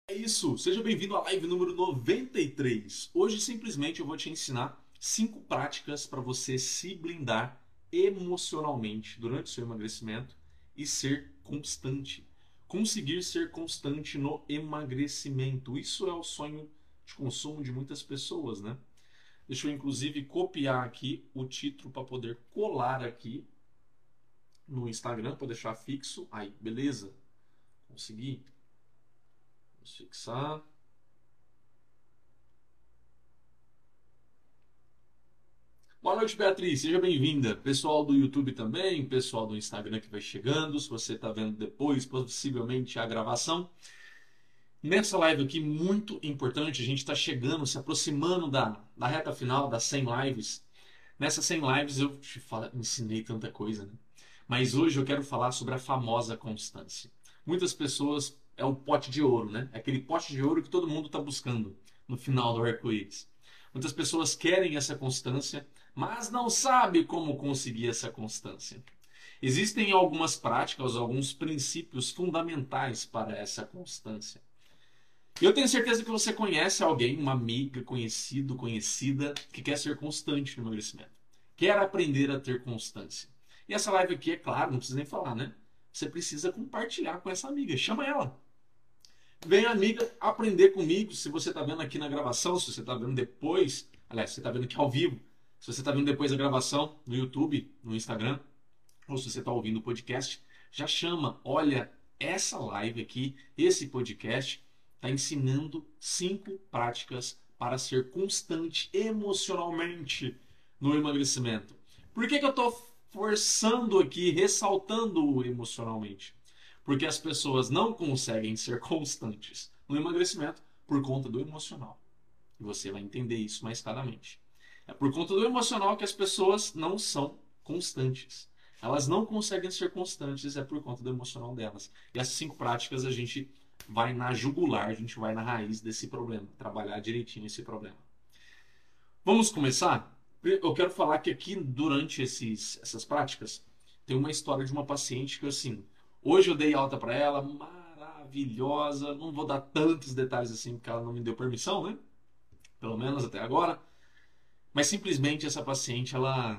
É isso, seja bem-vindo à live número 93. Hoje simplesmente eu vou te ensinar 5 práticas para você se blindar emocionalmente durante o seu emagrecimento e ser constante. Conseguir ser constante no emagrecimento. Isso é o sonho de consumo de muitas pessoas, né? Deixa eu inclusive copiar aqui o título para poder colar aqui no Instagram, para deixar fixo. Aí, beleza? Consegui. Vamos fixar. Boa noite, Beatriz. Seja bem-vinda. Pessoal do YouTube também, pessoal do Instagram que vai chegando. Se você está vendo depois, possivelmente a gravação. Nessa live aqui, muito importante, a gente está chegando, se aproximando da reta final das 100 lives. Nessas 100 lives eu ensinei tanta coisa, né? Mas hoje eu quero falar sobre a famosa constância. Muitas pessoas, é o pote de ouro, né? É aquele pote de ouro que todo mundo está buscando no final do arco-íris. Muitas pessoas querem essa constância, mas não sabem como conseguir essa constância. Existem algumas práticas, alguns princípios fundamentais para essa constância. Eu tenho certeza que você conhece alguém, uma amiga, conhecido, conhecida, que quer ser constante no emagrecimento. Quer aprender a ter constância. E essa live aqui, é claro, não precisa nem falar, né? Você precisa compartilhar com essa amiga. Chama ela. Vem, amiga, aprender comigo. Se você está vendo aqui na gravação, se você está vendo depois, aliás, se você está vendo aqui ao vivo, se você está vendo depois a gravação no YouTube, no Instagram, ou se você está ouvindo o podcast, já chama. Olha, essa live aqui, esse podcast, está ensinando 5 práticas para ser constante emocionalmente no emagrecimento. Por que eu estou forçando aqui, ressaltando o emocionalmente? Porque as pessoas não conseguem ser constantes no emagrecimento por conta do emocional. E você vai entender isso mais claramente. É por conta do emocional que as pessoas não são constantes. Elas não conseguem ser constantes, é por conta do emocional delas. E essas 5 práticas a gente vai na jugular, a gente vai na raiz desse problema, trabalhar direitinho esse problema. Vamos começar? Eu quero falar que aqui, durante essas práticas, tem uma história de uma paciente que, assim, hoje eu dei alta para ela, maravilhosa. Não vou dar tantos detalhes assim, porque ela não me deu permissão, né? Pelo menos até agora. Mas simplesmente essa paciente,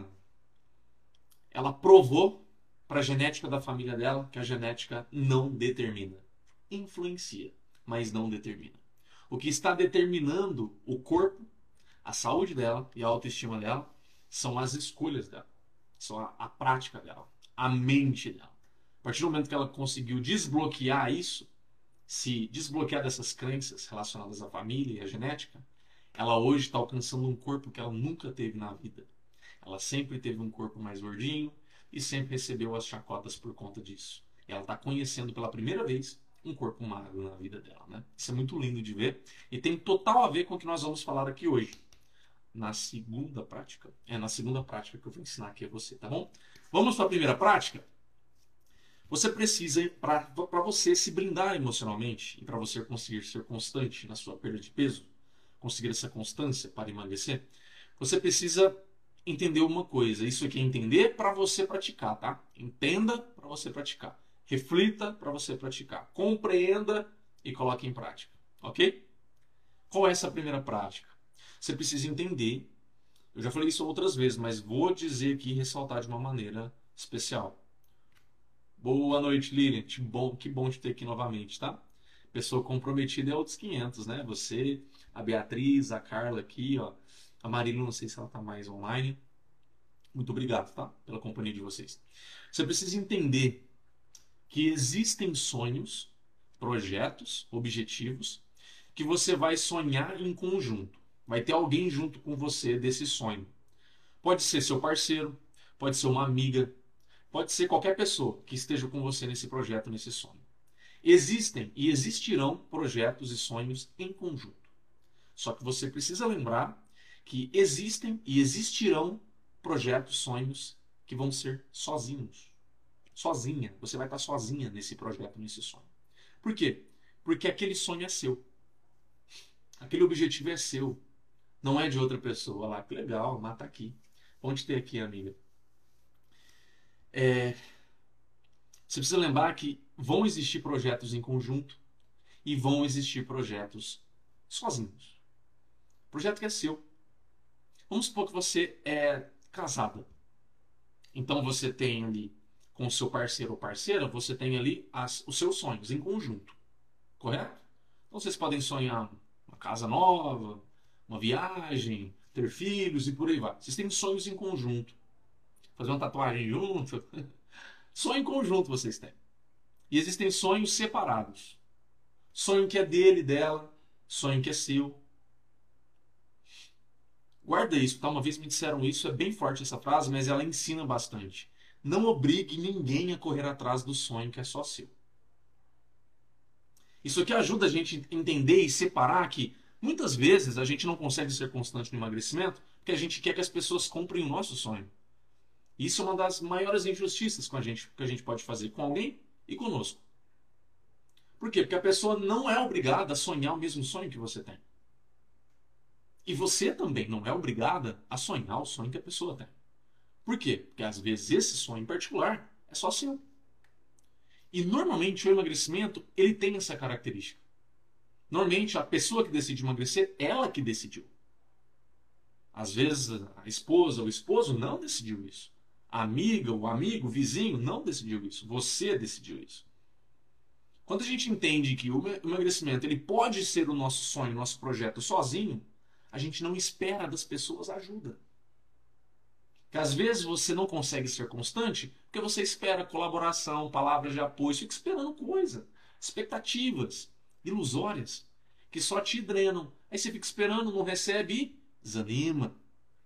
ela provou para a genética da família dela que a genética não determina. Influencia, mas não determina. O que está determinando o corpo, a saúde dela e a autoestima dela são as escolhas dela, são a prática dela, a mente dela. A partir do momento que ela conseguiu desbloquear isso, se desbloquear dessas crenças relacionadas à família e à genética, ela hoje está alcançando um corpo que ela nunca teve na vida. Ela sempre teve um corpo mais gordinho e sempre recebeu as chacotas por conta disso. E ela está conhecendo pela primeira vez um corpo magro na vida dela, né? Isso é muito lindo de ver e tem total a ver com o que nós vamos falar aqui hoje. Na segunda prática. É na segunda prática que eu vou ensinar aqui a você, tá bom? Vamos para a primeira prática? Você precisa, para você se blindar emocionalmente e para você conseguir ser constante na sua perda de peso, conseguir essa constância para emagrecer, você precisa entender uma coisa. Isso aqui é entender para você praticar, tá? Entenda para você praticar. Reflita para você praticar. Compreenda e coloque em prática, ok? Qual é essa primeira prática? Você precisa entender. Eu já falei isso outras vezes, mas vou dizer aqui e ressaltar de uma maneira especial. Boa noite, Lilian. Que bom te ter aqui novamente, tá? Pessoa comprometida é outros 500, né? Você, a Beatriz, a Carla aqui, ó. A Marina, não sei se ela tá mais online. Muito obrigado, tá? Pela companhia de vocês. Você precisa entender que existem sonhos, projetos, objetivos que você vai sonhar em conjunto. Vai ter alguém junto com você desse sonho. Pode ser seu parceiro, pode ser uma amiga, pode ser qualquer pessoa que esteja com você nesse projeto, nesse sonho. Existem e existirão projetos e sonhos em conjunto. Só que você precisa lembrar que existem e existirão projetos, sonhos que vão ser sozinhos. Sozinha. Você vai estar sozinha nesse projeto, nesse sonho. Por quê? Porque aquele sonho é seu. Aquele objetivo é seu. Não é de outra pessoa. Olha lá, que legal, mata aqui. Bom te ter aqui, amiga. Você precisa lembrar que vão existir projetos em conjunto e vão existir projetos sozinhos. Projeto que é seu. Vamos supor que você é casada. Então você tem ali com o seu parceiro ou parceira, você tem ali os seus sonhos em conjunto. Correto? Então vocês podem sonhar uma casa nova, uma viagem, ter filhos e por aí vai. Vocês têm sonhos em conjunto. Fazer uma tatuagem junto. Sonho em conjunto vocês têm. E existem sonhos separados. Sonho que é dele, dela. Sonho que é seu. Guarda isso, tá? Uma vez me disseram isso, é bem forte essa frase, mas ela ensina bastante. Não obrigue ninguém a correr atrás do sonho que é só seu. Isso aqui ajuda a gente a entender e separar que muitas vezes a gente não consegue ser constante no emagrecimento porque a gente quer que as pessoas comprem o nosso sonho. Isso é uma das maiores injustiças que a gente pode fazer com alguém e conosco. Por quê? Porque a pessoa não é obrigada a sonhar o mesmo sonho que você tem. E você também não é obrigada a sonhar o sonho que a pessoa tem. Por quê? Porque às vezes esse sonho em particular é só seu. E normalmente o emagrecimento ele tem essa característica. Normalmente a pessoa que decide emagrecer, ela que decidiu. Às vezes a esposa ou o esposo não decidiu isso. A amiga, o amigo, o vizinho não decidiu isso. Você decidiu isso. Quando a gente entende que o emagrecimento ele pode ser o nosso sonho, o nosso projeto sozinho, a gente não espera das pessoas ajuda. Porque às vezes você não consegue ser constante porque você espera colaboração, palavras de apoio, fica esperando coisa, expectativas ilusórias que só te drenam. Aí você fica esperando, não recebe e desanima.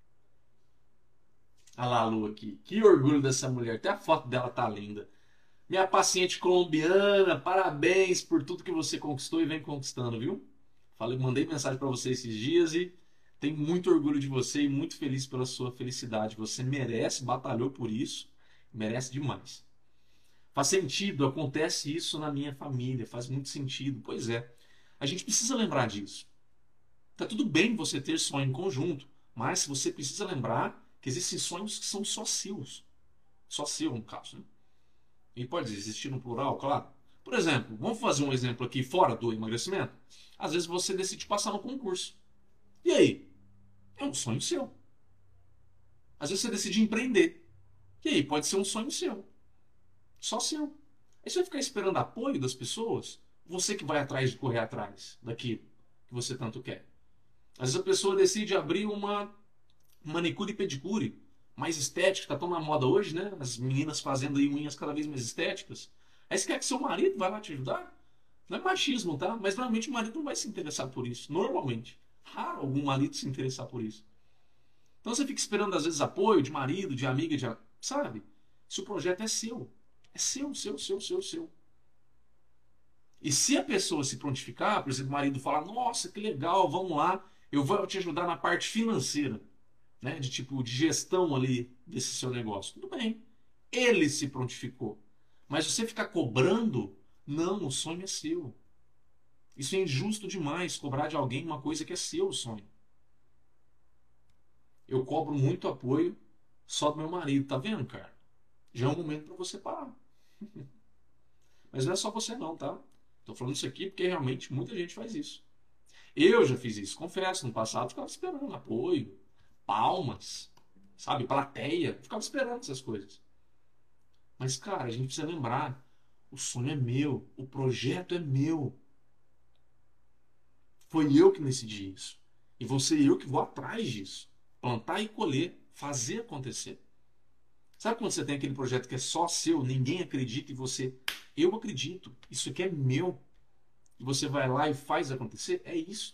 Olha lá a Lu aqui. Que orgulho dessa mulher. Até a foto dela tá linda. Minha paciente colombiana, parabéns por tudo que você conquistou e vem conquistando, viu? Mandei mensagem para você esses dias e tenho muito orgulho de você e muito feliz pela sua felicidade. Você merece, batalhou por isso, merece demais. Faz sentido, acontece isso na minha família, faz muito sentido. Pois é, a gente precisa lembrar disso. Tá tudo bem você ter sonho em conjunto, mas você precisa lembrar que existem sonhos que são só seus. Só seu, no caso, né? E pode existir no plural, claro. Por exemplo, vamos fazer um exemplo aqui fora do emagrecimento. Às vezes você decide passar no concurso. E aí? É um sonho seu. Às vezes você decide empreender. E aí? Pode ser um sonho seu. Só seu. Aí você vai ficar esperando apoio das pessoas? Você que vai atrás de correr atrás daquilo que você tanto quer. Às vezes a pessoa decide abrir uma manicure e pedicure mais estética, tá tão na moda hoje, né? As meninas fazendo aí unhas cada vez mais estéticas. Aí você quer que seu marido vá lá te ajudar? Não é machismo, tá? Mas normalmente o marido não vai se interessar por isso. Normalmente. Raro algum marido se interessar por isso. Então você fica esperando às vezes apoio de marido, de amiga, sabe? Se o projeto é seu. É seu, seu, seu, seu, seu. E se a pessoa se prontificar, por exemplo, o marido fala, nossa, que legal, vamos lá, eu vou te ajudar na parte financeira, né? De tipo, de gestão ali desse seu negócio. Tudo bem. Ele se prontificou. Mas você ficar cobrando, não, o sonho é seu. Isso é injusto demais, cobrar de alguém uma coisa que é seu sonho. Eu cobro muito apoio só do meu marido, tá vendo, cara? Já é um momento para você parar. Mas não é só você não, tá? Tô falando isso aqui porque realmente muita gente faz isso. Eu já fiz isso, confesso, no passado ficava esperando apoio, palmas, sabe, plateia, ficava esperando essas coisas. Mas, cara, a gente precisa lembrar, o sonho é meu, o projeto é meu. Foi eu que decidi isso. E vou ser eu que vou atrás disso. Plantar e colher, fazer acontecer. Sabe quando você tem aquele projeto que é só seu, ninguém acredita e você... Eu acredito, isso aqui é meu. E você vai lá e faz acontecer? É isso.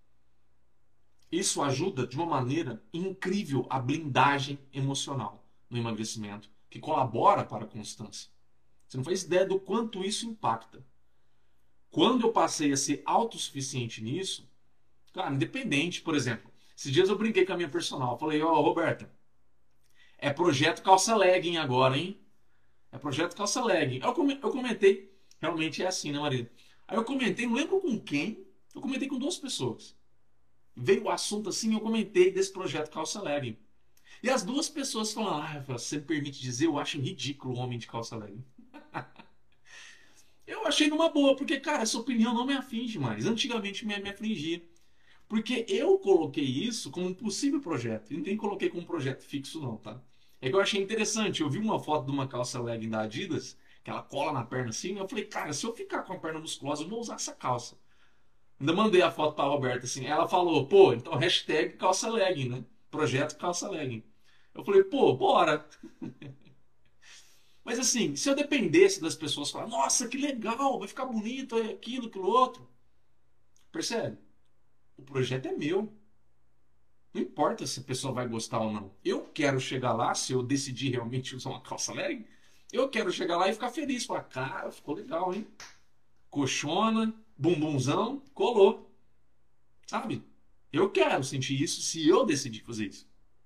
Isso ajuda de uma maneira incrível a blindagem emocional no emagrecimento, que colabora para a constância. Você não faz ideia do quanto isso impacta. Quando eu passei a ser autossuficiente nisso, cara, independente, por exemplo, esses dias eu brinquei com a minha personal, falei, ó, Roberta, é projeto calça legging agora, hein? É projeto calça legging. Eu comentei, realmente é assim, né, Maria? Aí eu comentei, não lembro com quem, eu comentei com duas pessoas. Veio o assunto assim, eu comentei desse projeto calça legging. E as duas pessoas falaram, você me permite dizer, eu acho ridículo o homem de calça legging. Eu achei numa boa, porque, cara, essa opinião não me aflige mais. Antigamente me afligia. Porque eu coloquei isso como um possível projeto. E nem coloquei como um projeto fixo, não, tá? É que eu achei interessante. Eu vi uma foto de uma calça legging da Adidas, que ela cola na perna assim. Eu falei, cara, se eu ficar com a perna musculosa, eu vou usar essa calça. Ainda mandei a foto pra Roberta assim. Ela falou, pô, então hashtag calça legging, né? Projeto calça legging. Eu falei, pô, bora. Mas assim, se eu dependesse das pessoas falar, nossa, que legal, vai ficar bonito, é aquilo, aquilo outro. Percebe? O projeto é meu. Não importa se a pessoa vai gostar ou não. Eu quero chegar lá, se eu decidir realmente usar uma calça legging, eu quero chegar lá e ficar feliz. Falar, cara, ficou legal, hein? Coxona, bumbumzão, colou. Sabe? Eu quero sentir isso se eu decidir fazer isso.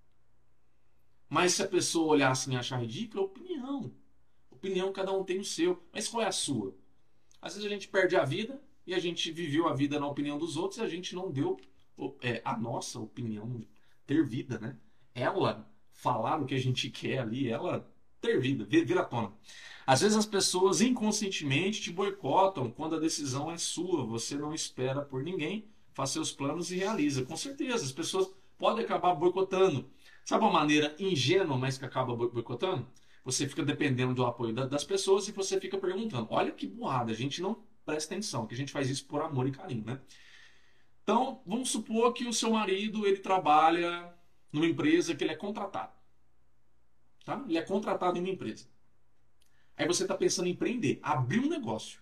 Mas se a pessoa olhar assim e achar ridículo, é opinião. Opinião, cada um tem o seu. Mas qual é a sua? Às vezes a gente perde a vida e a gente viveu a vida na opinião dos outros e a gente não deu a nossa opinião ter vida, né? Ela falar o que a gente quer ali, ela ter vida, vir à tona. Às vezes as pessoas inconscientemente te boicotam quando a decisão é sua, você não espera por ninguém, faz seus planos e realiza. Com certeza, as pessoas podem acabar boicotando. Sabe uma maneira ingênua, mas que acaba boicotando? Você fica dependendo do apoio das pessoas e você fica perguntando. Olha que burrada, a gente não presta atenção, que a gente faz isso por amor e carinho, né? Então, vamos supor que o seu marido ele trabalha numa empresa que ele é contratado. Tá? Ele é contratado em uma empresa. Aí você está pensando em empreender, abrir um negócio.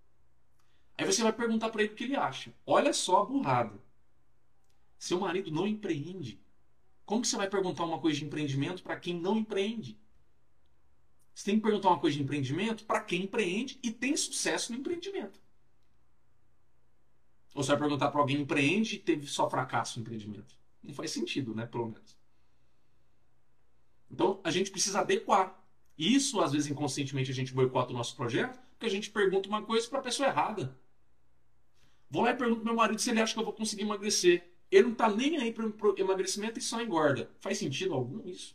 Aí você vai perguntar para ele o que ele acha. Olha só a burrada. Seu marido não empreende. Como que você vai perguntar uma coisa de empreendimento para quem não empreende? Você tem que perguntar uma coisa de empreendimento para quem empreende e tem sucesso no empreendimento. Ou você vai perguntar para alguém que empreende e teve só fracasso no empreendimento. Não faz sentido, né? Pelo menos. Então, a gente precisa adequar. Isso, às vezes, inconscientemente, a gente boicota o nosso projeto porque a gente pergunta uma coisa para a pessoa errada. Vou lá e pergunto pro meu marido se ele acha que eu vou conseguir emagrecer. Ele não está nem aí para o emagrecimento e só engorda. Faz sentido algum isso?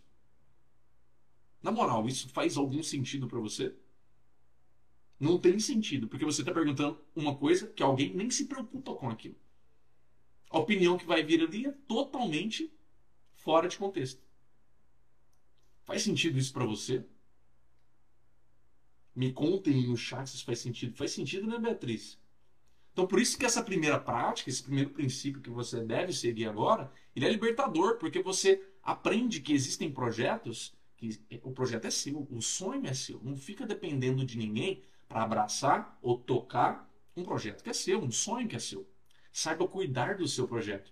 Na moral, isso faz algum sentido para você? Não tem sentido, porque você está perguntando uma coisa que alguém nem se preocupa com aquilo. A opinião que vai vir ali é totalmente fora de contexto. Faz sentido isso para você? Me contem no chat se isso faz sentido. Faz sentido, né, Beatriz? Então, por isso que essa primeira prática, esse primeiro princípio que você deve seguir agora, ele é libertador, porque você aprende que existem projetos, que o projeto é seu, o sonho é seu. Não fica dependendo de ninguém para abraçar ou tocar um projeto que é seu, um sonho que é seu. Saiba cuidar do seu projeto.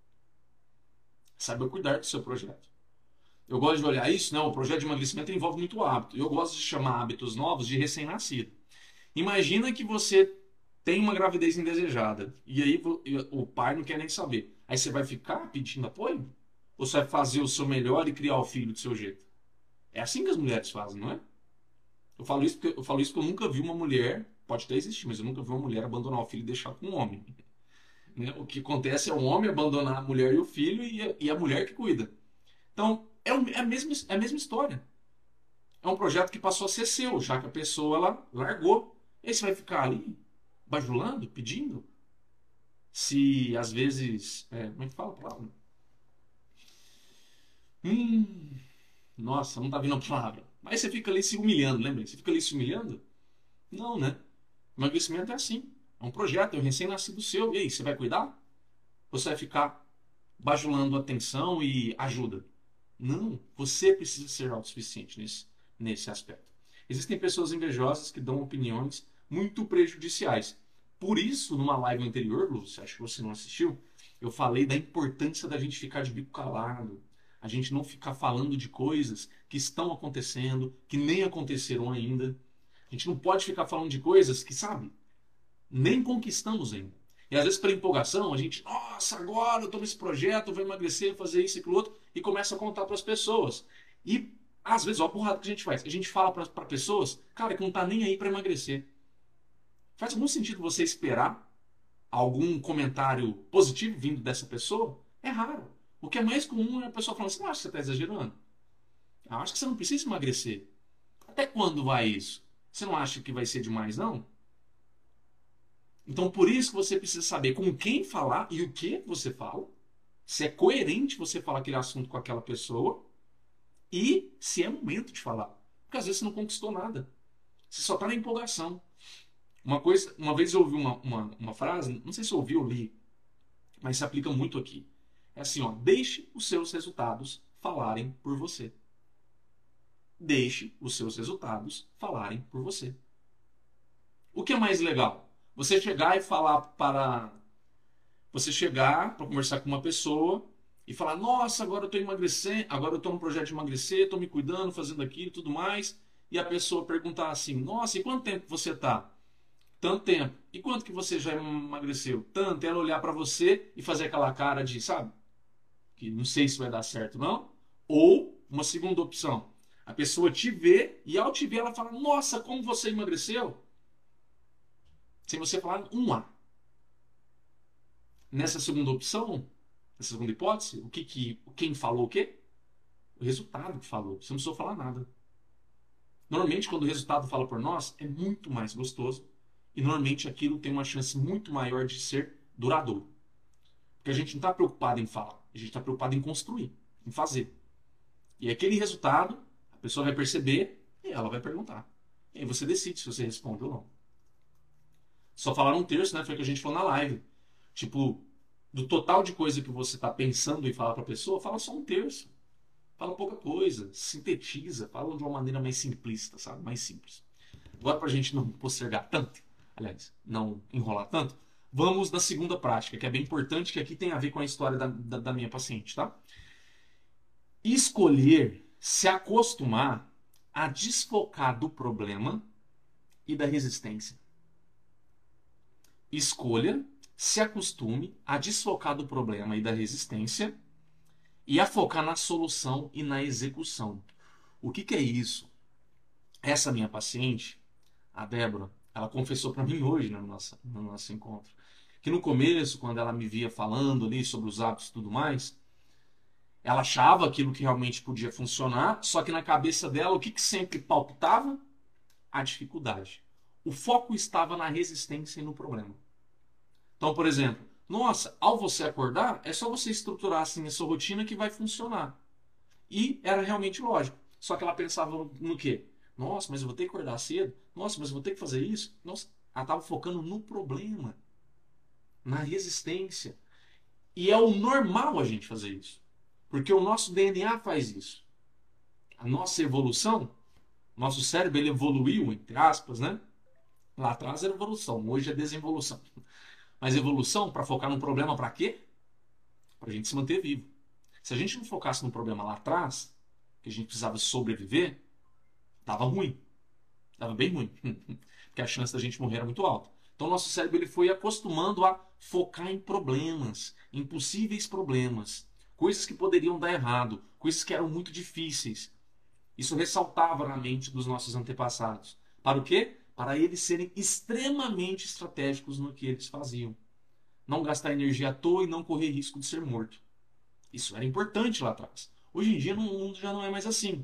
Saiba cuidar do seu projeto. Eu gosto de olhar isso, né? O projeto de emagrecimento envolve muito hábito. Eu gosto de chamar hábitos novos de recém-nascido. Imagina que você tem uma gravidez indesejada e aí o pai não quer nem saber. Aí você vai ficar pedindo apoio? Ou você vai fazer o seu melhor e criar o filho do seu jeito? É assim que as mulheres fazem, não é? Eu falo isso porque eu nunca vi uma mulher, pode até existir, mas eu nunca vi uma mulher abandonar o filho e deixar com um homem. Né? O que acontece é o homem abandonar a mulher e o filho e a mulher que cuida. Então, é a mesma história. É um projeto que passou a ser seu, já que a pessoa ela largou. E aí você vai ficar ali, bajulando, pedindo? Se às vezes. Como é que fala a palavra? Hum, nossa, não tá vindo a palavra. Mas você fica ali se humilhando, lembra? Você fica ali se humilhando? Não, né? Emagrecimento é assim. É um projeto, é um recém-nascido seu. E aí, você vai cuidar? Ou você vai ficar bajulando atenção e ajuda? Não, você precisa ser autossuficiente nesse aspecto. Existem pessoas invejosas que dão opiniões muito prejudiciais. Por isso, numa live anterior, Lúcio, acho que você não assistiu, eu falei da importância da gente ficar de bico calado. A gente não ficar falando de coisas que estão acontecendo, que nem aconteceram ainda. A gente não pode ficar falando de coisas que, sabe, nem conquistamos ainda. E às vezes, pela empolgação, a gente, nossa, agora eu estou nesse projeto, eu vou emagrecer, fazer isso e aquilo outro, e começa a contar para as pessoas. E às vezes, olha a burrada que a gente faz. A gente fala para pessoas, cara, que não está nem aí para emagrecer. Faz algum sentido você esperar algum comentário positivo vindo dessa pessoa? É raro. O que é mais comum é a pessoa falando assim, acho que você está exagerando. Eu acho que você não precisa emagrecer. Até quando vai isso? Você não acha que vai ser demais, não? Então, por isso que você precisa saber com quem falar e o que você fala. Se é coerente você falar aquele assunto com aquela pessoa. E se é momento de falar. Porque às vezes você não conquistou nada. Você só está na empolgação. Uma vez eu ouvi uma frase, não sei se eu ouvi ou li, mas se aplica muito aqui. É assim, ó, deixe os seus resultados falarem por você. Deixe os seus resultados falarem por você. O que é mais legal? Você chegar e falar para... Você chegar para conversar com uma pessoa e falar, nossa, agora eu estou emagrecendo, agora eu estou num projeto de emagrecer, estou me cuidando, fazendo aquilo e tudo mais. E a pessoa perguntar assim, nossa, e quanto tempo você está? Tanto tempo. E quanto que você já emagreceu? Tanto. Ela olhar para você e fazer aquela cara de, sabe? Que não sei se vai dar certo, não. Ou, uma segunda opção. A pessoa te vê e ao te ver ela fala, nossa, como você emagreceu? Sem você falar um A. Nessa segunda opção, nessa segunda hipótese, quem falou o quê? O resultado que falou. Você não precisou falar nada. Normalmente, quando o resultado fala por nós, é muito mais gostoso. E normalmente aquilo tem uma chance muito maior de ser duradouro. Porque a gente não está preocupado em falar, a gente está preocupado em construir, em fazer. E aquele resultado, a pessoa vai perceber e ela vai perguntar. E aí você decide se você responde ou não. Só falaram um terço, né? Foi o que a gente falou na live. Tipo, do total de coisa que você está pensando em falar para a pessoa, fala só um terço. Fala pouca coisa, sintetiza, fala de uma maneira mais simplista, sabe? Mais simples. Agora, para a gente não postergar tanto, aliás, não enrolar tanto, vamos na segunda prática, que é bem importante, que aqui tem a ver com a história da minha paciente, tá? Escolher se acostumar a desfocar do problema e da resistência. Escolha, se acostume a desfocar do problema e da resistência e a focar na solução e na execução. O que é isso? Essa minha paciente, a Débora, ela confessou para mim hoje no nosso encontro, que no começo, quando ela me via falando ali sobre os hábitos e tudo mais, ela achava aquilo que realmente podia funcionar, só que na cabeça dela, o que sempre palpitava? A dificuldade. O foco estava na resistência e no problema. Então, por exemplo, nossa, ao você acordar, é só você estruturar assim a sua rotina que vai funcionar. E era realmente lógico. Só que ela pensava no quê? Nossa, mas eu vou ter que acordar cedo? Nossa, mas eu vou ter que fazer isso? Nossa, ela estava focando no problema, na resistência. E é o normal a gente fazer isso. Porque o nosso DNA faz isso. A nossa evolução, nosso cérebro ele evoluiu, entre aspas, né? Lá atrás era evolução, hoje é desinvolução. Mas evolução para focar no problema para quê? Para a gente se manter vivo. Se a gente não focasse no problema lá atrás, que a gente precisava sobreviver, tava ruim. Tava bem ruim. Porque a chance da gente morrer era muito alta. Então o nosso cérebro ele foi acostumando a focar em problemas, em possíveis problemas. Coisas que poderiam dar errado, coisas que eram muito difíceis. Isso ressaltava na mente dos nossos antepassados. Para o quê? Para eles serem extremamente estratégicos no que eles faziam. Não gastar energia à toa e não correr risco de ser morto. Isso era importante lá atrás. Hoje em dia no mundo já não é mais assim.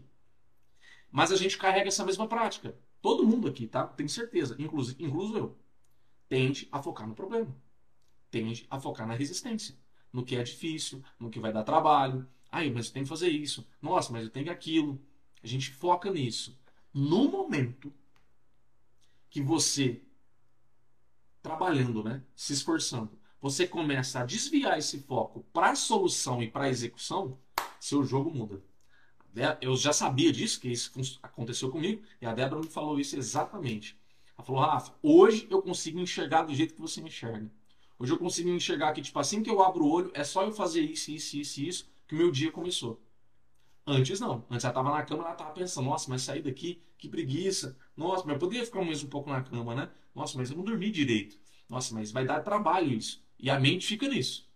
Mas a gente carrega essa mesma prática. Todo mundo aqui, tá? Tenho certeza. Incluso eu. Tende a focar no problema. Tende a focar na resistência. No que é difícil, no que vai dar trabalho. Ai, mas eu tenho que fazer isso. Nossa, mas eu tenho aquilo. A gente foca nisso. No momento que você, trabalhando, né, se esforçando, você começa a desviar esse foco para a solução e para a execução, seu jogo muda. Eu já sabia disso, que isso aconteceu comigo, e a Débora me falou isso exatamente. Ela falou, Rafa, hoje eu consigo enxergar do jeito que você enxerga. Hoje eu consigo enxergar que, tipo, assim que eu abro o olho, é só eu fazer isso, isso, isso, isso, que o meu dia começou. Antes não. Antes ela estava na cama, ela estava pensando, nossa, mas sair daqui, que preguiça. Nossa, mas eu poderia ficar mais um pouco na cama, né? Nossa, mas eu não dormi direito. Nossa, mas vai dar trabalho isso. E a mente fica nisso.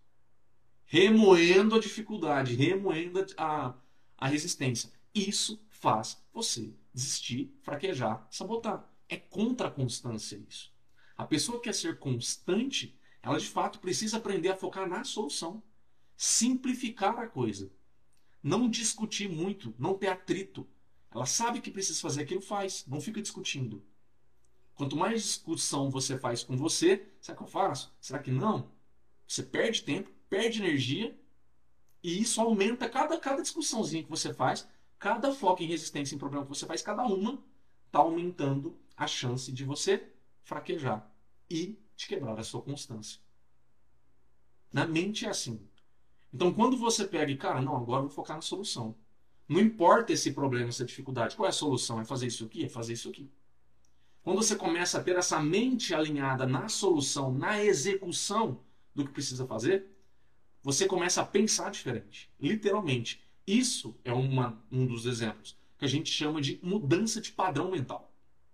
Remoendo a dificuldade, remoendo a resistência. Isso faz você desistir, fraquejar, sabotar. É contra a constância isso. A pessoa que quer ser constante, ela de fato precisa aprender a focar na solução. Simplificar a coisa. Não discutir muito, não ter atrito. Ela sabe que precisa fazer aquilo, faz. Não fica discutindo. Quanto mais discussão você faz com você, será que eu faço? Será que não? Você perde tempo, perde energia e isso aumenta cada discussãozinha que você faz, cada foco em resistência em problema que você faz, cada uma está aumentando a chance de você fraquejar e de quebrar a sua constância. Na mente é assim. Então, quando você pega e, cara, não, agora eu vou focar na solução. Não importa esse problema, essa dificuldade. Qual é a solução? É fazer isso aqui? É fazer isso aqui. Quando você começa a ter essa mente alinhada na solução, na execução do que precisa fazer, você começa a pensar diferente. Literalmente. Isso é um dos exemplos que a gente chama de mudança de padrão mental.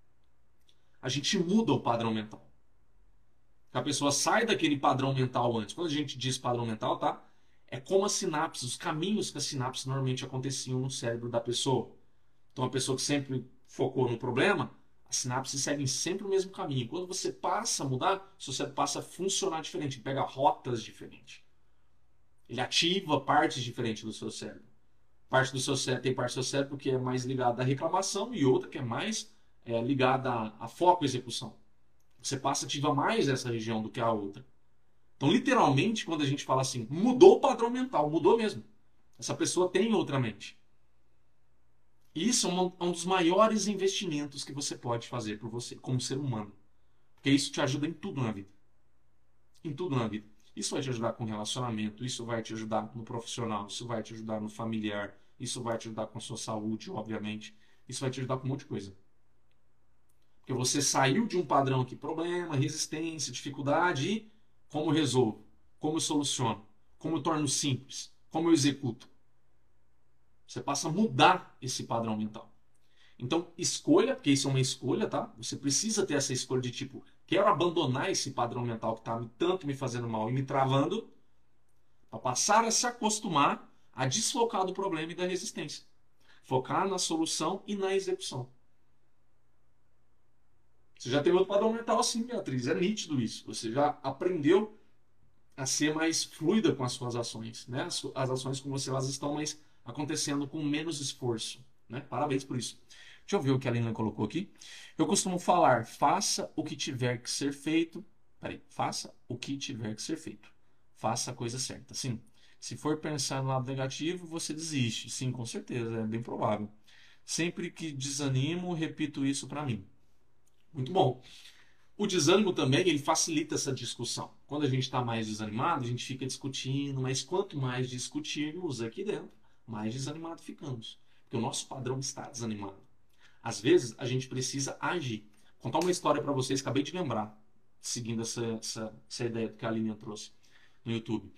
A gente muda o padrão mental. A pessoa sai daquele padrão mental antes. Quando a gente diz padrão mental, tá? É como as sinapses, os caminhos que as sinapses normalmente aconteciam no cérebro da pessoa. Então, a pessoa que sempre focou no problema, as sinapses seguem sempre o mesmo caminho. Quando você passa a mudar, o seu cérebro passa a funcionar diferente, ele pega rotas diferentes. Ele ativa partes diferentes do seu cérebro. Tem parte do seu cérebro que é mais ligada à reclamação e outra que é mais ligada a foco e execução. Você passa a ativar mais essa região do que a outra. Então, literalmente, quando a gente fala assim, mudou o padrão mental, mudou mesmo. Essa pessoa tem outra mente. E isso é um dos maiores investimentos que você pode fazer por você, como ser humano. Porque isso te ajuda em tudo na vida. Em tudo na vida. Isso vai te ajudar com relacionamento, isso vai te ajudar no profissional, isso vai te ajudar no familiar, isso vai te ajudar com a sua saúde, obviamente. Isso vai te ajudar com um monte de coisa. Porque você saiu de um padrão aqui, problema, resistência, dificuldade, e como eu resolvo? Como eu soluciono? Como eu torno simples? Como eu executo? Você passa a mudar esse padrão mental. Então, escolha, porque isso é uma escolha, tá? Você precisa ter essa escolha de tipo, quero abandonar esse padrão mental que está tanto me fazendo mal e me travando, para passar a se acostumar a desfocar do problema e da resistência. Focar na solução e na execução. Você já tem outro padrão mental assim, Beatriz. É nítido isso. Você já aprendeu a ser mais fluida com as suas ações. Né? As ações com você elas estão mais acontecendo com menos esforço. Né? Parabéns por isso. Deixa eu ver o que a Lina colocou aqui. Eu costumo falar, faça o que tiver que ser feito. Peraí, faça o que tiver que ser feito. Faça a coisa certa. Sim. Se for pensar no lado negativo, você desiste. Sim, com certeza, é bem provável. Sempre que desanimo, repito isso para mim. Muito bom. O desânimo também, ele facilita essa discussão. Quando a gente está mais desanimado, a gente fica discutindo, mas quanto mais discutirmos aqui dentro, mais desanimado ficamos. Porque o nosso padrão está desanimado. Às vezes, a gente precisa agir. Vou contar uma história para vocês, acabei de lembrar, seguindo essa ideia que a Aline trouxe no YouTube.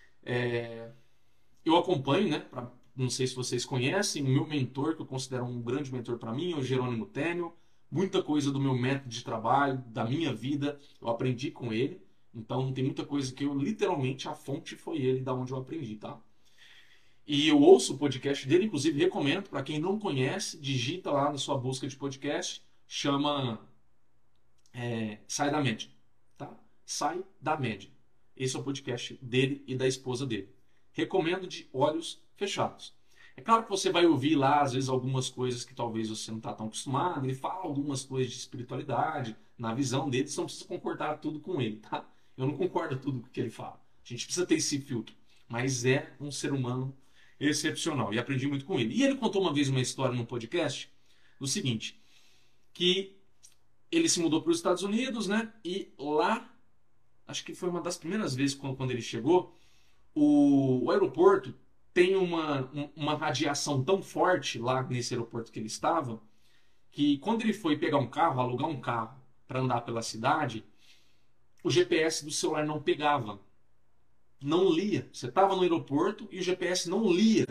Eu acompanho, né, não sei se vocês conhecem, o meu mentor, que eu considero um grande mentor para mim, é o Jerônimo Tênio. Muita coisa do meu método de trabalho, da minha vida, eu aprendi com ele. Então, tem muita coisa que eu, literalmente, a fonte foi ele, da onde eu aprendi, tá? E eu ouço o podcast dele, inclusive recomendo, para quem não conhece, digita lá na sua busca de podcast, chama Sai da Média, tá? Sai da Média. Esse é o podcast dele e da esposa dele. Recomendo de olhos fechados. É claro que você vai ouvir lá, às vezes, algumas coisas que talvez você não está tão acostumado. Ele fala algumas coisas de espiritualidade, na visão dele, você não precisa concordar tudo com ele, tá? Eu não concordo tudo com o que ele fala. A gente precisa ter esse filtro. Mas é um ser humano excepcional. E aprendi muito com ele. E ele contou uma vez uma história no podcast, do seguinte, que ele se mudou para os Estados Unidos, né? E lá, acho que foi uma das primeiras vezes quando ele chegou, o aeroporto tem uma radiação tão forte lá nesse aeroporto que ele estava, que quando ele foi pegar um carro, alugar um carro para andar pela cidade, o GPS do celular não pegava. Não lia. Você estava no aeroporto e o GPS não lia.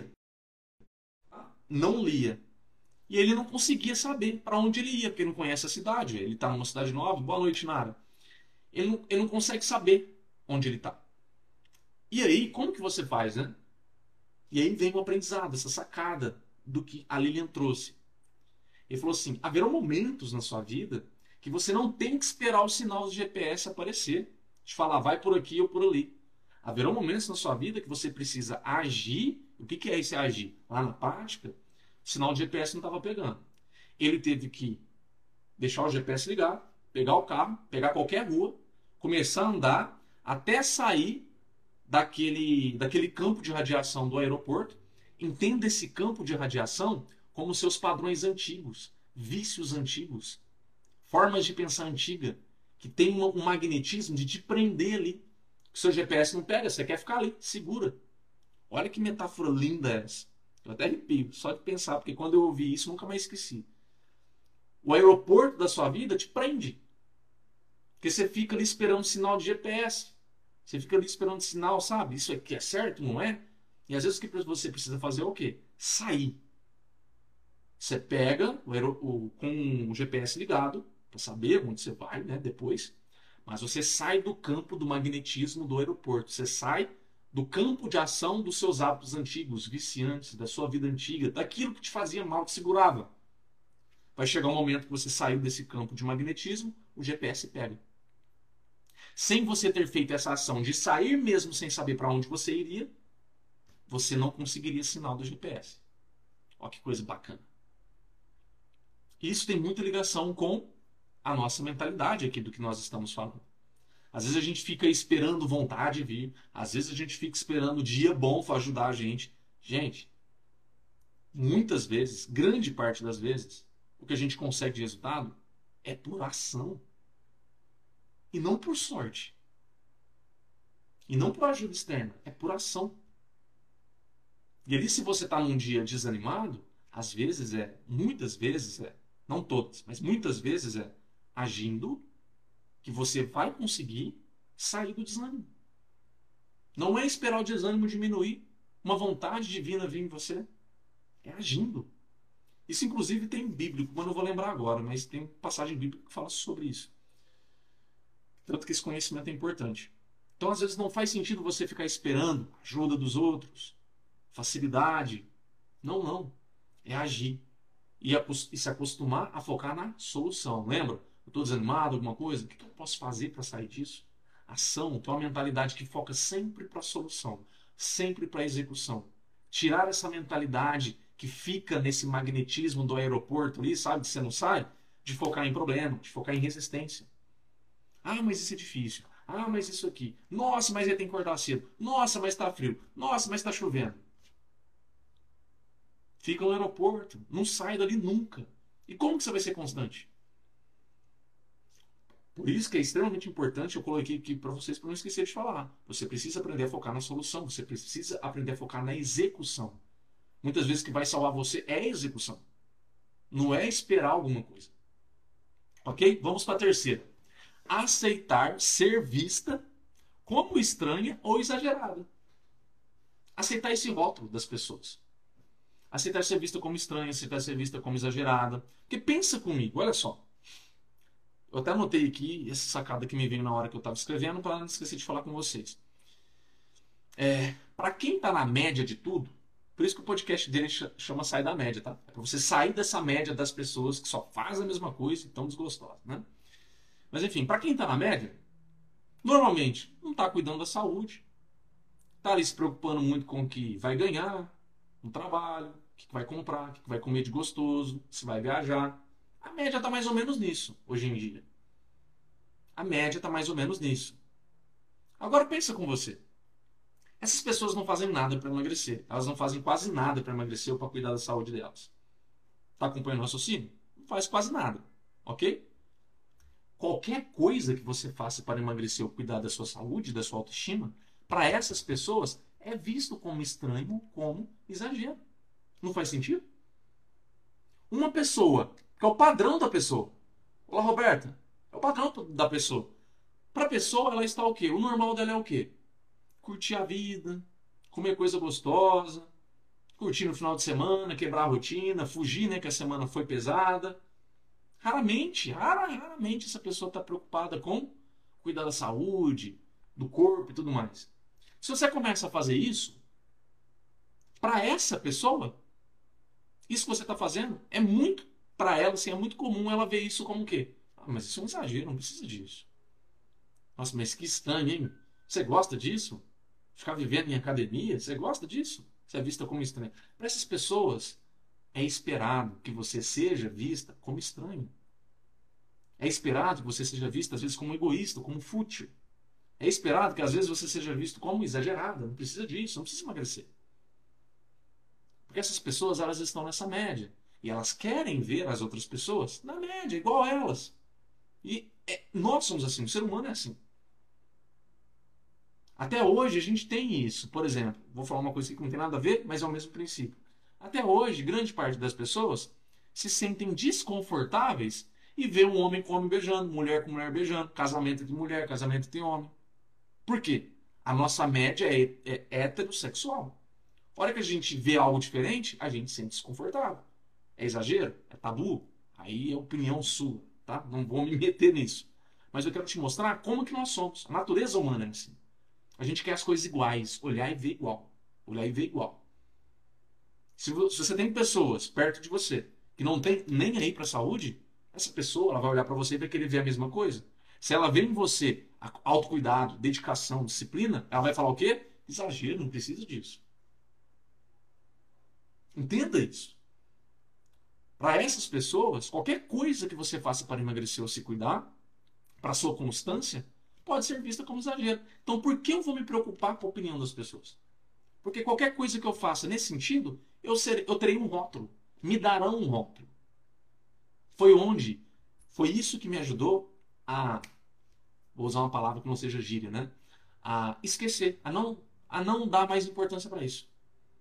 Não lia. E ele não conseguia saber para onde ele ia, porque ele não conhece a cidade. Ele está numa cidade nova. Boa noite, Nara. Ele não consegue saber onde ele está. E aí, como que você faz, né? E aí vem o aprendizado, essa sacada do que a Lilian trouxe. Ele falou assim, haverão momentos na sua vida que você não tem que esperar o sinal do GPS aparecer. De falar, vai por aqui ou por ali. Haverão momentos na sua vida que você precisa agir. O que é esse agir? Lá na prática, o sinal de GPS não estava pegando. Ele teve que deixar o GPS ligar, pegar o carro, pegar qualquer rua, começar a andar até sair daquele campo de radiação do aeroporto. Entenda esse campo de radiação como seus padrões antigos, vícios antigos, formas de pensar antiga, que tem um magnetismo de te prender ali. O seu GPS não pega, você quer ficar ali, segura. Olha que metáfora linda essa. Eu até arrepio, só de pensar, porque quando eu ouvi isso, nunca mais esqueci. O aeroporto da sua vida te prende. Porque você fica ali esperando sinal de GPS. Você fica ali esperando sinal, sabe? Isso aqui é certo, não é? E às vezes o que você precisa fazer é o quê? Sair. Você pega com o GPS ligado, para saber onde você vai, né, depois. Mas você sai do campo do magnetismo do aeroporto. Você sai do campo de ação dos seus hábitos antigos, viciantes, da sua vida antiga, daquilo que te fazia mal, te segurava. Vai chegar um momento que você saiu desse campo de magnetismo, o GPS pega. Sem você ter feito essa ação de sair mesmo sem saber para onde você iria, você não conseguiria sinal do GPS. Olha que coisa bacana. Isso tem muita ligação com a nossa mentalidade aqui do que nós estamos falando. Às vezes a gente fica esperando vontade vir, às vezes a gente fica esperando dia bom para ajudar a gente. Gente, muitas vezes, grande parte das vezes, o que a gente consegue de resultado é por ação. E não por sorte. E não por ajuda externa, é por ação. E ali, se você está num dia desanimado, às vezes muitas vezes não todas, mas muitas vezes agindo que você vai conseguir sair do desânimo. Não é esperar o desânimo diminuir, uma vontade divina vir em você. É agindo. Isso, inclusive, tem bíblico, mas não vou lembrar agora, mas tem passagem bíblica que fala sobre isso. Tanto que esse conhecimento é importante. Então, às vezes, não faz sentido você ficar esperando a ajuda dos outros, facilidade. Não, não. É agir. E se acostumar a focar na solução. Lembra? Eu estou desanimado, alguma coisa? O que eu posso fazer para sair disso? Ação, ter uma mentalidade que foca sempre para a solução, sempre para a execução. Tirar essa mentalidade que fica nesse magnetismo do aeroporto ali, sabe, que você não sai, de focar em problema, de focar em resistência. Ah, mas isso é difícil. Ah, mas isso aqui. Nossa, mas ele tem que acordar cedo. Nossa, mas está frio. Nossa, mas está chovendo. Fica no aeroporto, não sai dali nunca. E como que você vai ser constante? Por isso que é extremamente importante, eu coloquei aqui para vocês para não esquecer de falar. Você precisa aprender a focar na solução, você precisa aprender a focar na execução. Muitas vezes o que vai salvar você é a execução. Não é esperar alguma coisa. Ok? Vamos para a terceira. Aceitar ser vista como estranha ou exagerada. Aceitar esse rótulo das pessoas. Aceitar ser vista como estranha, aceitar ser vista como exagerada. Porque pensa comigo, olha só. Eu até anotei aqui essa sacada que me veio na hora que eu estava escrevendo para não esquecer de falar com vocês. Para quem está na média de tudo, por isso que o podcast dele chama Sair da Média, tá? É para você sair dessa média das pessoas que só fazem a mesma coisa e estão desgostosas, né? Mas enfim, para quem está na média, normalmente não está cuidando da saúde, está ali se preocupando muito com o que vai ganhar no trabalho, o que vai comprar, o que vai comer de gostoso, se vai viajar. A média está mais ou menos nisso, hoje em dia. A média está mais ou menos nisso. Agora pensa com você. Essas pessoas não fazem nada para emagrecer. Elas não fazem quase nada para emagrecer ou para cuidar da saúde delas. Está acompanhando o raciocínio? Não faz quase nada. Ok? Qualquer coisa que você faça para emagrecer ou cuidar da sua saúde, da sua autoestima, para essas pessoas é visto como estranho, como exagero. Não faz sentido? Uma pessoa, que é o padrão da pessoa. Olá, Roberta. É o padrão da pessoa. Para a pessoa, ela está o quê? O normal dela é o quê? Curtir a vida, comer coisa gostosa, curtir no final de semana, quebrar a rotina, fugir, né, que a semana foi pesada. Raramente essa pessoa está preocupada com cuidar da saúde, do corpo e tudo mais. Se você começa a fazer isso, para essa pessoa, isso que você está fazendo é muito, para ela, assim, é muito comum ela ver isso como o quê? Ah, mas isso é um exagero, não precisa disso. Nossa, mas que estranho, hein? Você gosta disso? Ficar vivendo em academia? Você gosta disso? Você é vista como estranho. Para essas pessoas, é esperado que você seja vista como estranho. É esperado que você seja visto, às vezes, como egoísta, como fútil. É esperado que, às vezes, você seja visto como exagerada. Não precisa disso, não precisa emagrecer. Porque essas pessoas, elas estão nessa média. E elas querem ver as outras pessoas na média, igual a elas. E nós somos assim, o ser humano é assim. Até hoje a gente tem isso. Por exemplo, vou falar uma coisa que não tem nada a ver, mas é o mesmo princípio. Até hoje, grande parte das pessoas se sentem desconfortáveis e vê um homem com homem beijando, mulher com mulher beijando, casamento de mulher, casamento de homem. Por quê? A nossa média é heterossexual. A hora que a gente vê algo diferente, a gente se sente desconfortável. É exagero? É tabu? Aí é opinião sua, tá? Não vou me meter nisso. Mas eu quero te mostrar como que nós somos. A natureza humana é assim. A gente quer as coisas iguais, olhar e ver igual. Olhar e ver igual. Se você tem pessoas perto de você que não tem nem aí para a saúde, essa pessoa ela vai olhar para você e vai querer ver a mesma coisa. Se ela vê em você autocuidado, dedicação, disciplina, ela vai falar o quê? Exagero, não precisa disso. Entenda isso. Para essas pessoas, qualquer coisa que você faça para emagrecer ou se cuidar, para sua constância, pode ser vista como exagero. Então, por que eu vou me preocupar com a opinião das pessoas? Porque qualquer coisa que eu faça nesse sentido, eu terei um rótulo. Me darão um rótulo. Foi isso que me ajudou a, vou usar uma palavra que não seja gíria, né? A esquecer, a não dar mais importância para isso.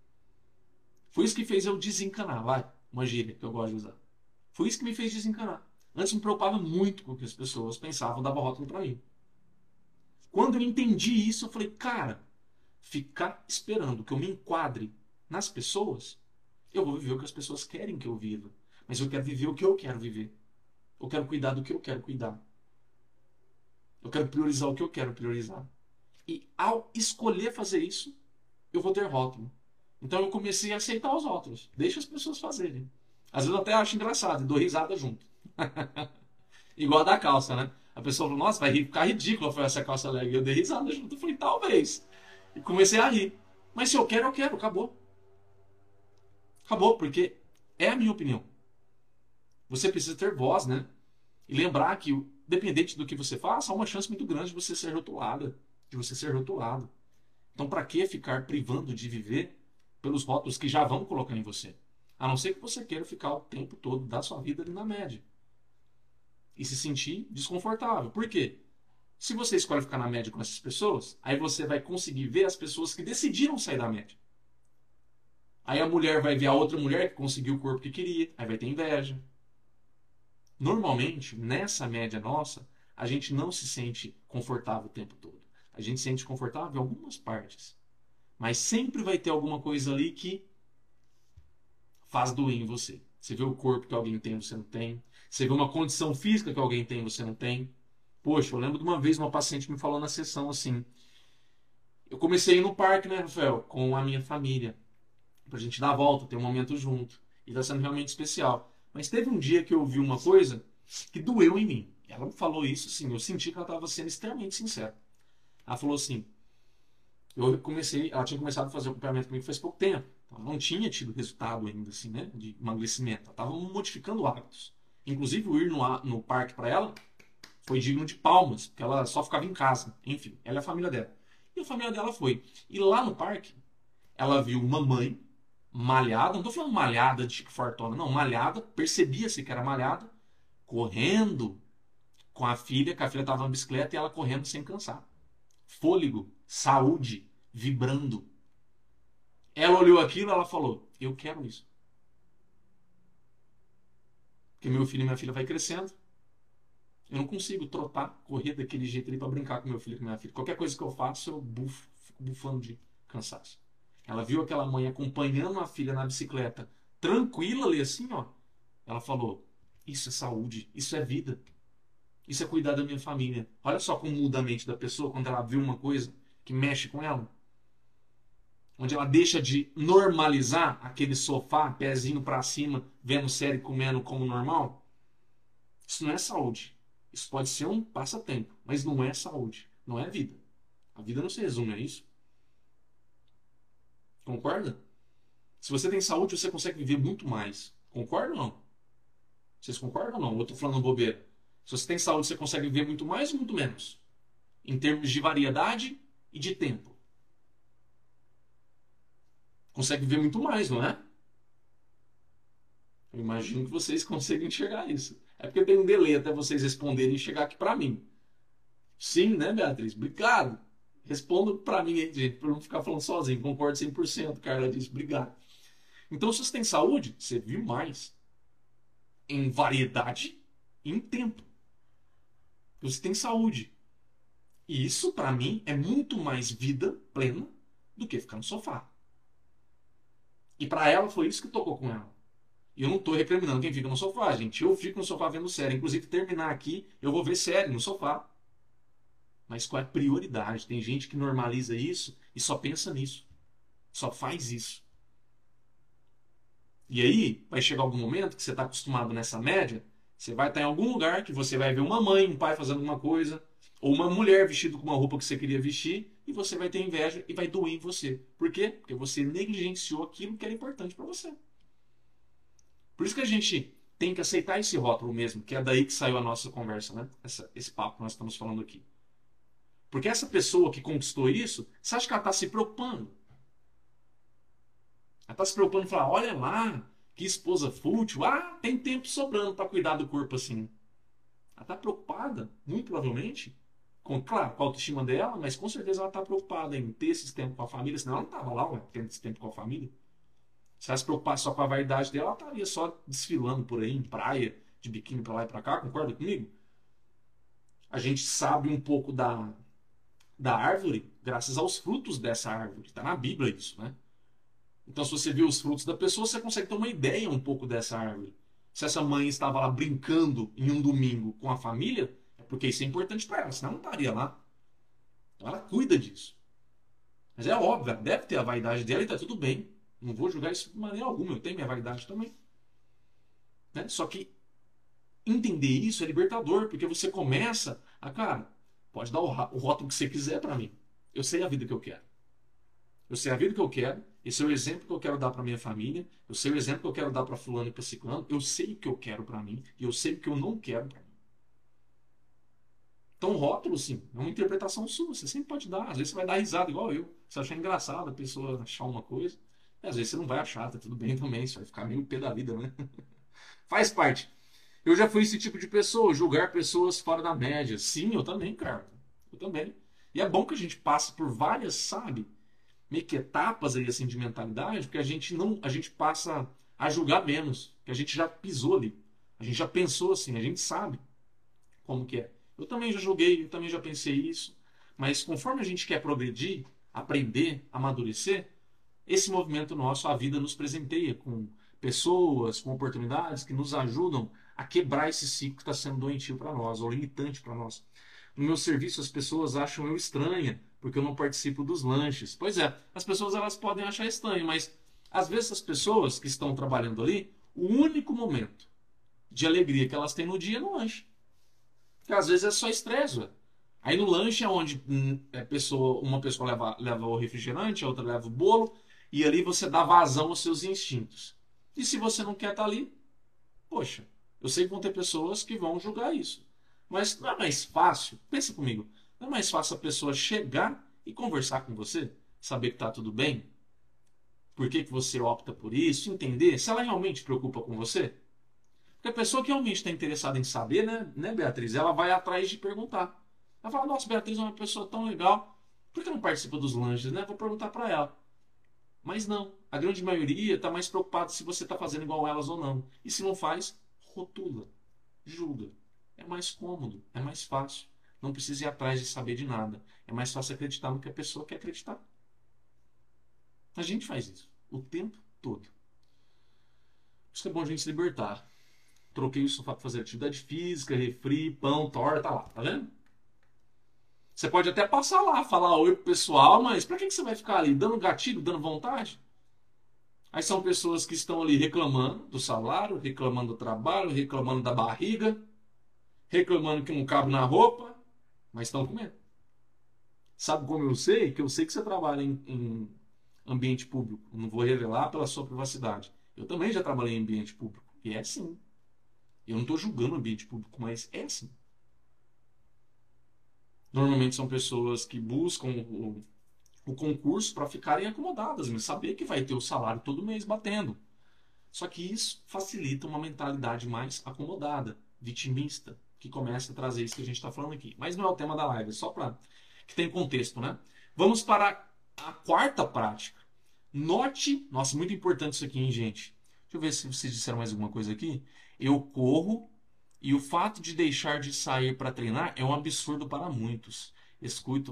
Foi isso que fez eu desencanar, vai, uma gíria que eu gosto de usar. Foi isso que me fez desencanar. Antes me preocupava muito com o que as pessoas pensavam, dava rótulo para mim. Quando eu entendi isso, eu falei, cara, ficar esperando que eu me enquadre nas pessoas, eu vou viver o que as pessoas querem que eu viva. Mas eu quero viver o que eu quero viver. Eu quero cuidar do que eu quero cuidar. Eu quero priorizar o que eu quero priorizar. E ao escolher fazer isso, eu vou ter rótulo. Então eu comecei a aceitar os rótulos. Deixa as pessoas fazerem. Às vezes eu até acho engraçado e dou risada junto. Igual a da calça, né? A pessoa falou, nossa, vai ficar ridículo essa calça leg. Eu dei risada junto. Eu falei, talvez. E comecei a rir. Mas se eu quero, acabou. Acabou, porque é a minha opinião. Você precisa ter voz, né? E lembrar que, dependente do que você faça, há uma chance muito grande de você ser rotulada. De você ser rotulado. Então, para que ficar privando de viver pelos rótulos que já vão colocar em você? A não ser que você queira ficar o tempo todo da sua vida ali na média. E se sentir desconfortável. Por quê? Se você escolhe ficar na média com essas pessoas, aí você vai conseguir ver as pessoas que decidiram sair da média. Aí a mulher vai ver a outra mulher que conseguiu o corpo que queria, aí vai ter inveja. Normalmente, nessa média nossa, a gente não se sente confortável o tempo todo. A gente se sente confortável em algumas partes. Mas sempre vai ter alguma coisa ali que faz doer em você. Você vê o corpo que alguém tem, você não tem. Você vê uma condição física que alguém tem, você não tem. Poxa, eu lembro de uma vez uma paciente me falou na sessão assim. Eu comecei a ir no parque, né, Rafael, com a minha família. Pra gente dar a volta, ter um momento junto. E tá sendo realmente especial. Mas teve um dia que eu vi uma coisa que doeu em mim. Ela me falou isso, assim, eu senti que ela estava sendo extremamente sincera. Ela falou assim, ela tinha começado a fazer o acompanhamento comigo faz pouco tempo. Ela não tinha tido resultado ainda, assim, né, de emagrecimento. Ela estava modificando hábitos. Inclusive, o ir no parque para ela foi digno de palmas, porque ela só ficava em casa. Enfim, ela é a família dela. E a família dela foi. E lá no parque, ela viu uma mãe malhada, não estou falando malhada de tipo fartona, não, malhada, percebia-se que era malhada, correndo com a filha, que a filha estava na bicicleta e ela correndo sem cansar. Fôlego, saúde, vibrando. Ela olhou aquilo e ela falou, eu quero isso. Porque meu filho e minha filha vai crescendo, eu não consigo trotar, correr daquele jeito ali para brincar com meu filho e com minha filha. Qualquer coisa que eu faço, eu bufo, fico bufando de cansaço. Ela viu aquela mãe acompanhando a filha na bicicleta, tranquila ali assim, ó. Ela falou, isso é saúde, isso é vida. Isso é cuidar da minha família. Olha só como muda a mente da pessoa quando ela vê uma coisa que mexe com ela. Onde ela deixa de normalizar aquele sofá, pezinho para cima, vendo série, comendo como normal. Isso não é saúde. Isso pode ser um passatempo, mas não é saúde. Não é vida. A vida não se resume a isso. Concorda? Se você tem saúde, você consegue viver muito mais. Concorda ou não? Vocês concordam ou não? Eu tô falando bobeira. Se você tem saúde, você consegue viver muito mais ou muito menos? Em termos de variedade e de tempo. Consegue viver muito mais, não é? Eu imagino que vocês conseguem enxergar isso. É porque tem um delay até vocês responderem e chegar aqui para mim. Sim, né, Beatriz? Obrigado. Responda para mim aí, gente, para não ficar falando sozinho. Concordo 100%. Carla disse, obrigado. Então, se você tem saúde, você vive mais. Em variedade e em tempo. Você tem saúde. E isso, para mim, é muito mais vida plena do que ficar no sofá. E para ela foi isso que tocou com ela. E eu não tô recriminando quem fica no sofá, gente. Eu fico no sofá vendo série. Inclusive, terminar aqui, eu vou ver série no sofá. Mas qual é a prioridade? Tem gente que normaliza isso e só pensa nisso. Só faz isso. E aí, vai chegar algum momento que você está acostumado nessa média, você vai estar em algum lugar que você vai ver uma mãe, um pai fazendo alguma coisa, ou uma mulher vestida com uma roupa que você queria vestir, e você vai ter inveja e vai doer em você. Por quê? Porque você negligenciou aquilo que era importante para você. Por isso que a gente tem que aceitar esse rótulo mesmo, que é daí que saiu a nossa conversa, né? Esse papo que nós estamos falando aqui. Porque essa pessoa que conquistou isso, você acha que ela está se preocupando? Ela está se preocupando em falar, olha lá, que esposa fútil, tem tempo sobrando para cuidar do corpo assim. Ela está preocupada, muito provavelmente, claro, com a autoestima dela, mas com certeza ela está preocupada em ter esse tempo com a família, senão ela não estava lá, tendo esse tempo com a família. Se ela se preocupasse só com a vaidade dela, ela estaria só desfilando por aí, em praia, de biquíni para lá e para cá, concorda comigo? A gente sabe um pouco da árvore graças aos frutos dessa árvore. Está na Bíblia isso, né? Então, se você vê os frutos da pessoa, você consegue ter uma ideia um pouco dessa árvore. Se essa mãe estava lá brincando em um domingo com a família, é porque isso é importante para ela, senão não estaria lá. Então, ela cuida disso. Mas é óbvio, ela deve ter a vaidade dela e está tudo bem. Não vou julgar isso de maneira alguma, eu tenho minha vaidade também. Né? Só que entender isso é libertador, porque você começa a, cara, pode dar o rótulo que você quiser para mim. Eu sei a vida que eu quero. Eu sei a vida que eu quero, esse é o exemplo que eu quero dar para minha família, eu sei o exemplo que eu quero dar para fulano e para ciclano, eu sei o que eu quero para mim e eu sei o que eu não quero para mim. Então, rótulo, sim, é uma interpretação sua, você sempre pode dar. Às vezes você vai dar risada igual eu, você achar engraçado a pessoa achar uma coisa, e às vezes você não vai achar, tá tudo bem também, você vai ficar meio pé da vida, né? Faz parte. Eu já fui esse tipo de pessoa, julgar pessoas fora da média. Sim, eu também, cara. Eu também. E é bom que a gente passe por várias, sabe? Meio que etapas aí assim de mentalidade, porque a gente passa a julgar menos, que a gente já pisou ali. A gente já pensou assim, a gente sabe como que é. Eu também já julguei, eu também já pensei isso, mas conforme a gente quer progredir, aprender, amadurecer, esse movimento nosso, a vida nos presenteia com pessoas, com oportunidades que nos ajudam a quebrar esse ciclo que está sendo doentio para nós, ou limitante para nós. No meu serviço, as pessoas acham eu estranha, porque eu não participo dos lanches. Pois é, as pessoas elas podem achar estranho, mas às vezes as pessoas que estão trabalhando ali, o único momento de alegria que elas têm no dia é no lanche. Porque às vezes é só estresse, velho. Aí no lanche é onde uma pessoa leva o refrigerante, a outra leva o bolo, e ali você dá vazão aos seus instintos. E se você não quer estar ali, poxa, eu sei que vão ter pessoas que vão julgar isso. Mas não é mais fácil, pensa comigo, não é mais fácil a pessoa chegar e conversar com você, saber que está tudo bem, por que você opta por isso, entender se ela realmente se preocupa com você? Porque a pessoa que realmente está interessada em saber, né, Beatriz, ela vai atrás de perguntar. Ela fala, nossa, Beatriz é uma pessoa tão legal, por que não participa dos lanches, né? Vou perguntar para ela. Mas não, a grande maioria está mais preocupada se você está fazendo igual elas ou não. E se não faz, rotula, julga. É mais cômodo, é mais fácil. Não precisa ir atrás de saber de nada. É mais fácil acreditar no que a pessoa quer acreditar. A gente faz isso o tempo todo. Por isso que é bom a gente se libertar. Troquei o sofá para fazer atividade física, refri, pão, torta, lá, tá vendo? Você pode até passar lá, falar oi pro pessoal, mas pra que você vai ficar ali dando gatilho, dando vontade? Aí são pessoas que estão ali reclamando do salário, reclamando do trabalho, reclamando da barriga, reclamando que não cabe na roupa, mas estão comendo. Sabe como eu sei? Que eu sei que você trabalha em ambiente público. Não vou revelar pela sua privacidade. Eu também já trabalhei em ambiente público. E é assim. Eu não estou julgando o ambiente público, mas é assim. Normalmente são pessoas que buscam o concurso para ficarem acomodadas, mas saber que vai ter o salário todo mês batendo. Só que isso facilita uma mentalidade mais acomodada, vitimista, que começa a trazer isso que a gente está falando aqui. Mas não é o tema da live, é só para que tenha contexto, né? Vamos para a quarta prática. Note, nossa, muito importante isso aqui, hein, gente? Deixa eu ver se vocês disseram mais alguma coisa aqui. Eu corro e o fato de deixar de sair para treinar é um absurdo para muitos. Escuto,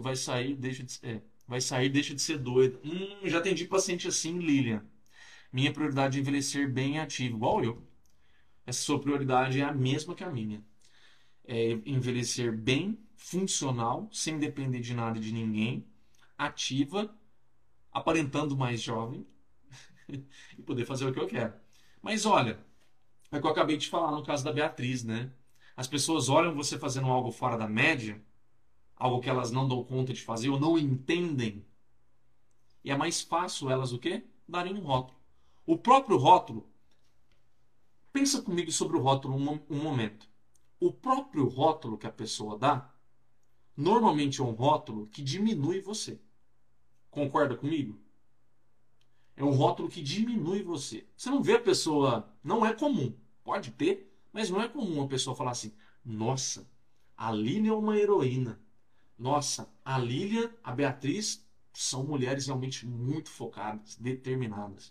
vai sair, deixa de ser doido. Já atendi paciente assim, Lilian. Minha prioridade é envelhecer bem e ativo, igual eu. Essa sua prioridade é a mesma que a minha. É envelhecer bem, funcional, sem depender de nada e de ninguém, ativa, aparentando mais jovem e poder fazer o que eu quero. Mas olha, é o que eu acabei de falar no caso da Beatriz, né? As pessoas olham você fazendo algo fora da média, algo que elas não dão conta de fazer ou não entendem, e é mais fácil elas o quê? Darem um rótulo. O próprio rótulo, pensa comigo sobre o rótulo um momento. O próprio rótulo que a pessoa dá, normalmente é um rótulo que diminui você. Concorda comigo? É um rótulo que diminui você. Você não vê a pessoa. Não é comum. Pode ter, mas não é comum a pessoa falar assim: nossa, a Lília é uma heroína. Nossa, a Lília, a Beatriz são mulheres realmente muito focadas, determinadas,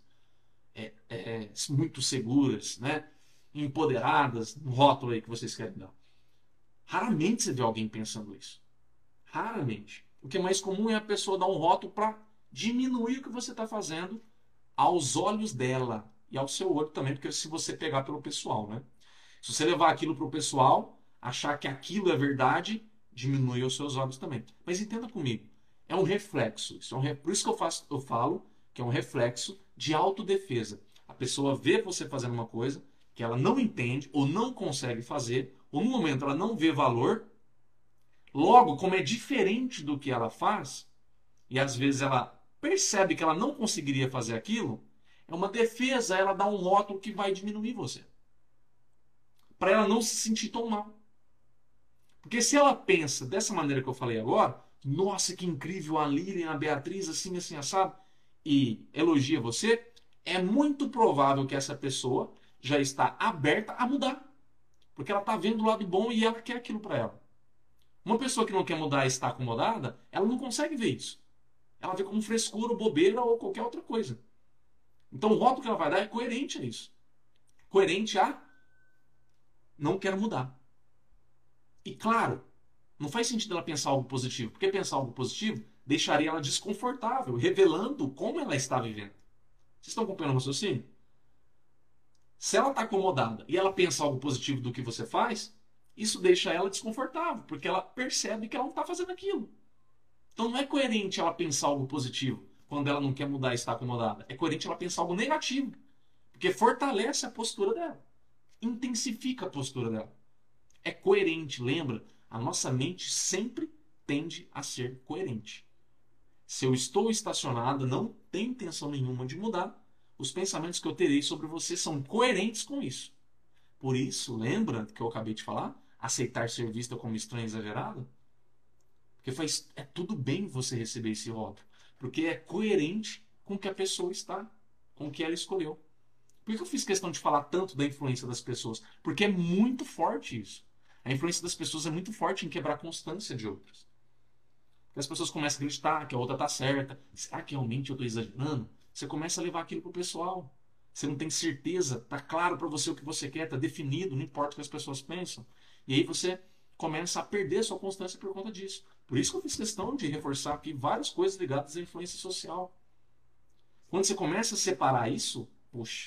muito seguras, né? Empoderadas, no rótulo aí que vocês querem dar. Raramente você vê alguém pensando isso. Raramente. O que é mais comum é a pessoa dar um rótulo para diminuir o que você está fazendo aos olhos dela e ao seu olho também, porque se você pegar pelo pessoal, né? Se você levar aquilo para o pessoal, achar que aquilo é verdade, diminui os seus olhos também. Mas entenda comigo, é um reflexo. Por isso que eu falo que é um reflexo de autodefesa. A pessoa vê você fazendo uma coisa que ela não entende ou não consegue fazer, ou no momento ela não vê valor, logo, como é diferente do que ela faz, e às vezes ela percebe que ela não conseguiria fazer aquilo, é uma defesa ela dar um rótulo que vai diminuir você. Para ela não se sentir tão mal. Porque se ela pensa dessa maneira que eu falei agora, nossa, que incrível a Lilian, a Beatriz, assim, assim, assado, e elogia você, é muito provável que essa pessoa já está aberta a mudar. Porque ela está vendo o lado bom e ela quer aquilo para ela. Uma pessoa que não quer mudar e está acomodada, ela não consegue ver isso. Ela vê como frescura, bobeira ou qualquer outra coisa. Então o rótulo que ela vai dar é coerente a isso. Coerente a não quero mudar. E claro, não faz sentido ela pensar algo positivo, porque pensar algo positivo deixaria ela desconfortável, revelando como ela está vivendo. Vocês estão acompanhando o raciocínio? Se ela está acomodada e ela pensa algo positivo do que você faz, isso deixa ela desconfortável, porque ela percebe que ela não está fazendo aquilo. Então não é coerente ela pensar algo positivo quando ela não quer mudar e está acomodada. É coerente ela pensar algo negativo, porque fortalece a postura dela, intensifica a postura dela. É coerente, lembra? A nossa mente sempre tende a ser coerente. Se eu estou estacionado, não tenho intenção nenhuma de mudar, os pensamentos que eu terei sobre você são coerentes com isso. Por isso, lembra que eu acabei de falar? Aceitar ser vista como estranha e exagerada? Porque é tudo bem você receber esse rótulo. Porque é coerente com o que a pessoa está, com o que ela escolheu. Por que eu fiz questão de falar tanto da influência das pessoas? Porque é muito forte isso. A influência das pessoas é muito forte em quebrar a constância de outras. Porque as pessoas começam a acreditar que a outra está certa. Será que realmente eu estou exagerando? Você começa a levar aquilo para o pessoal. Você não tem certeza, está claro para você o que você quer, está definido, não importa o que as pessoas pensam. E aí você começa a perder sua constância por conta disso. Por isso que eu fiz questão de reforçar aqui várias coisas ligadas à influência social. Quando você começa a separar isso, poxa,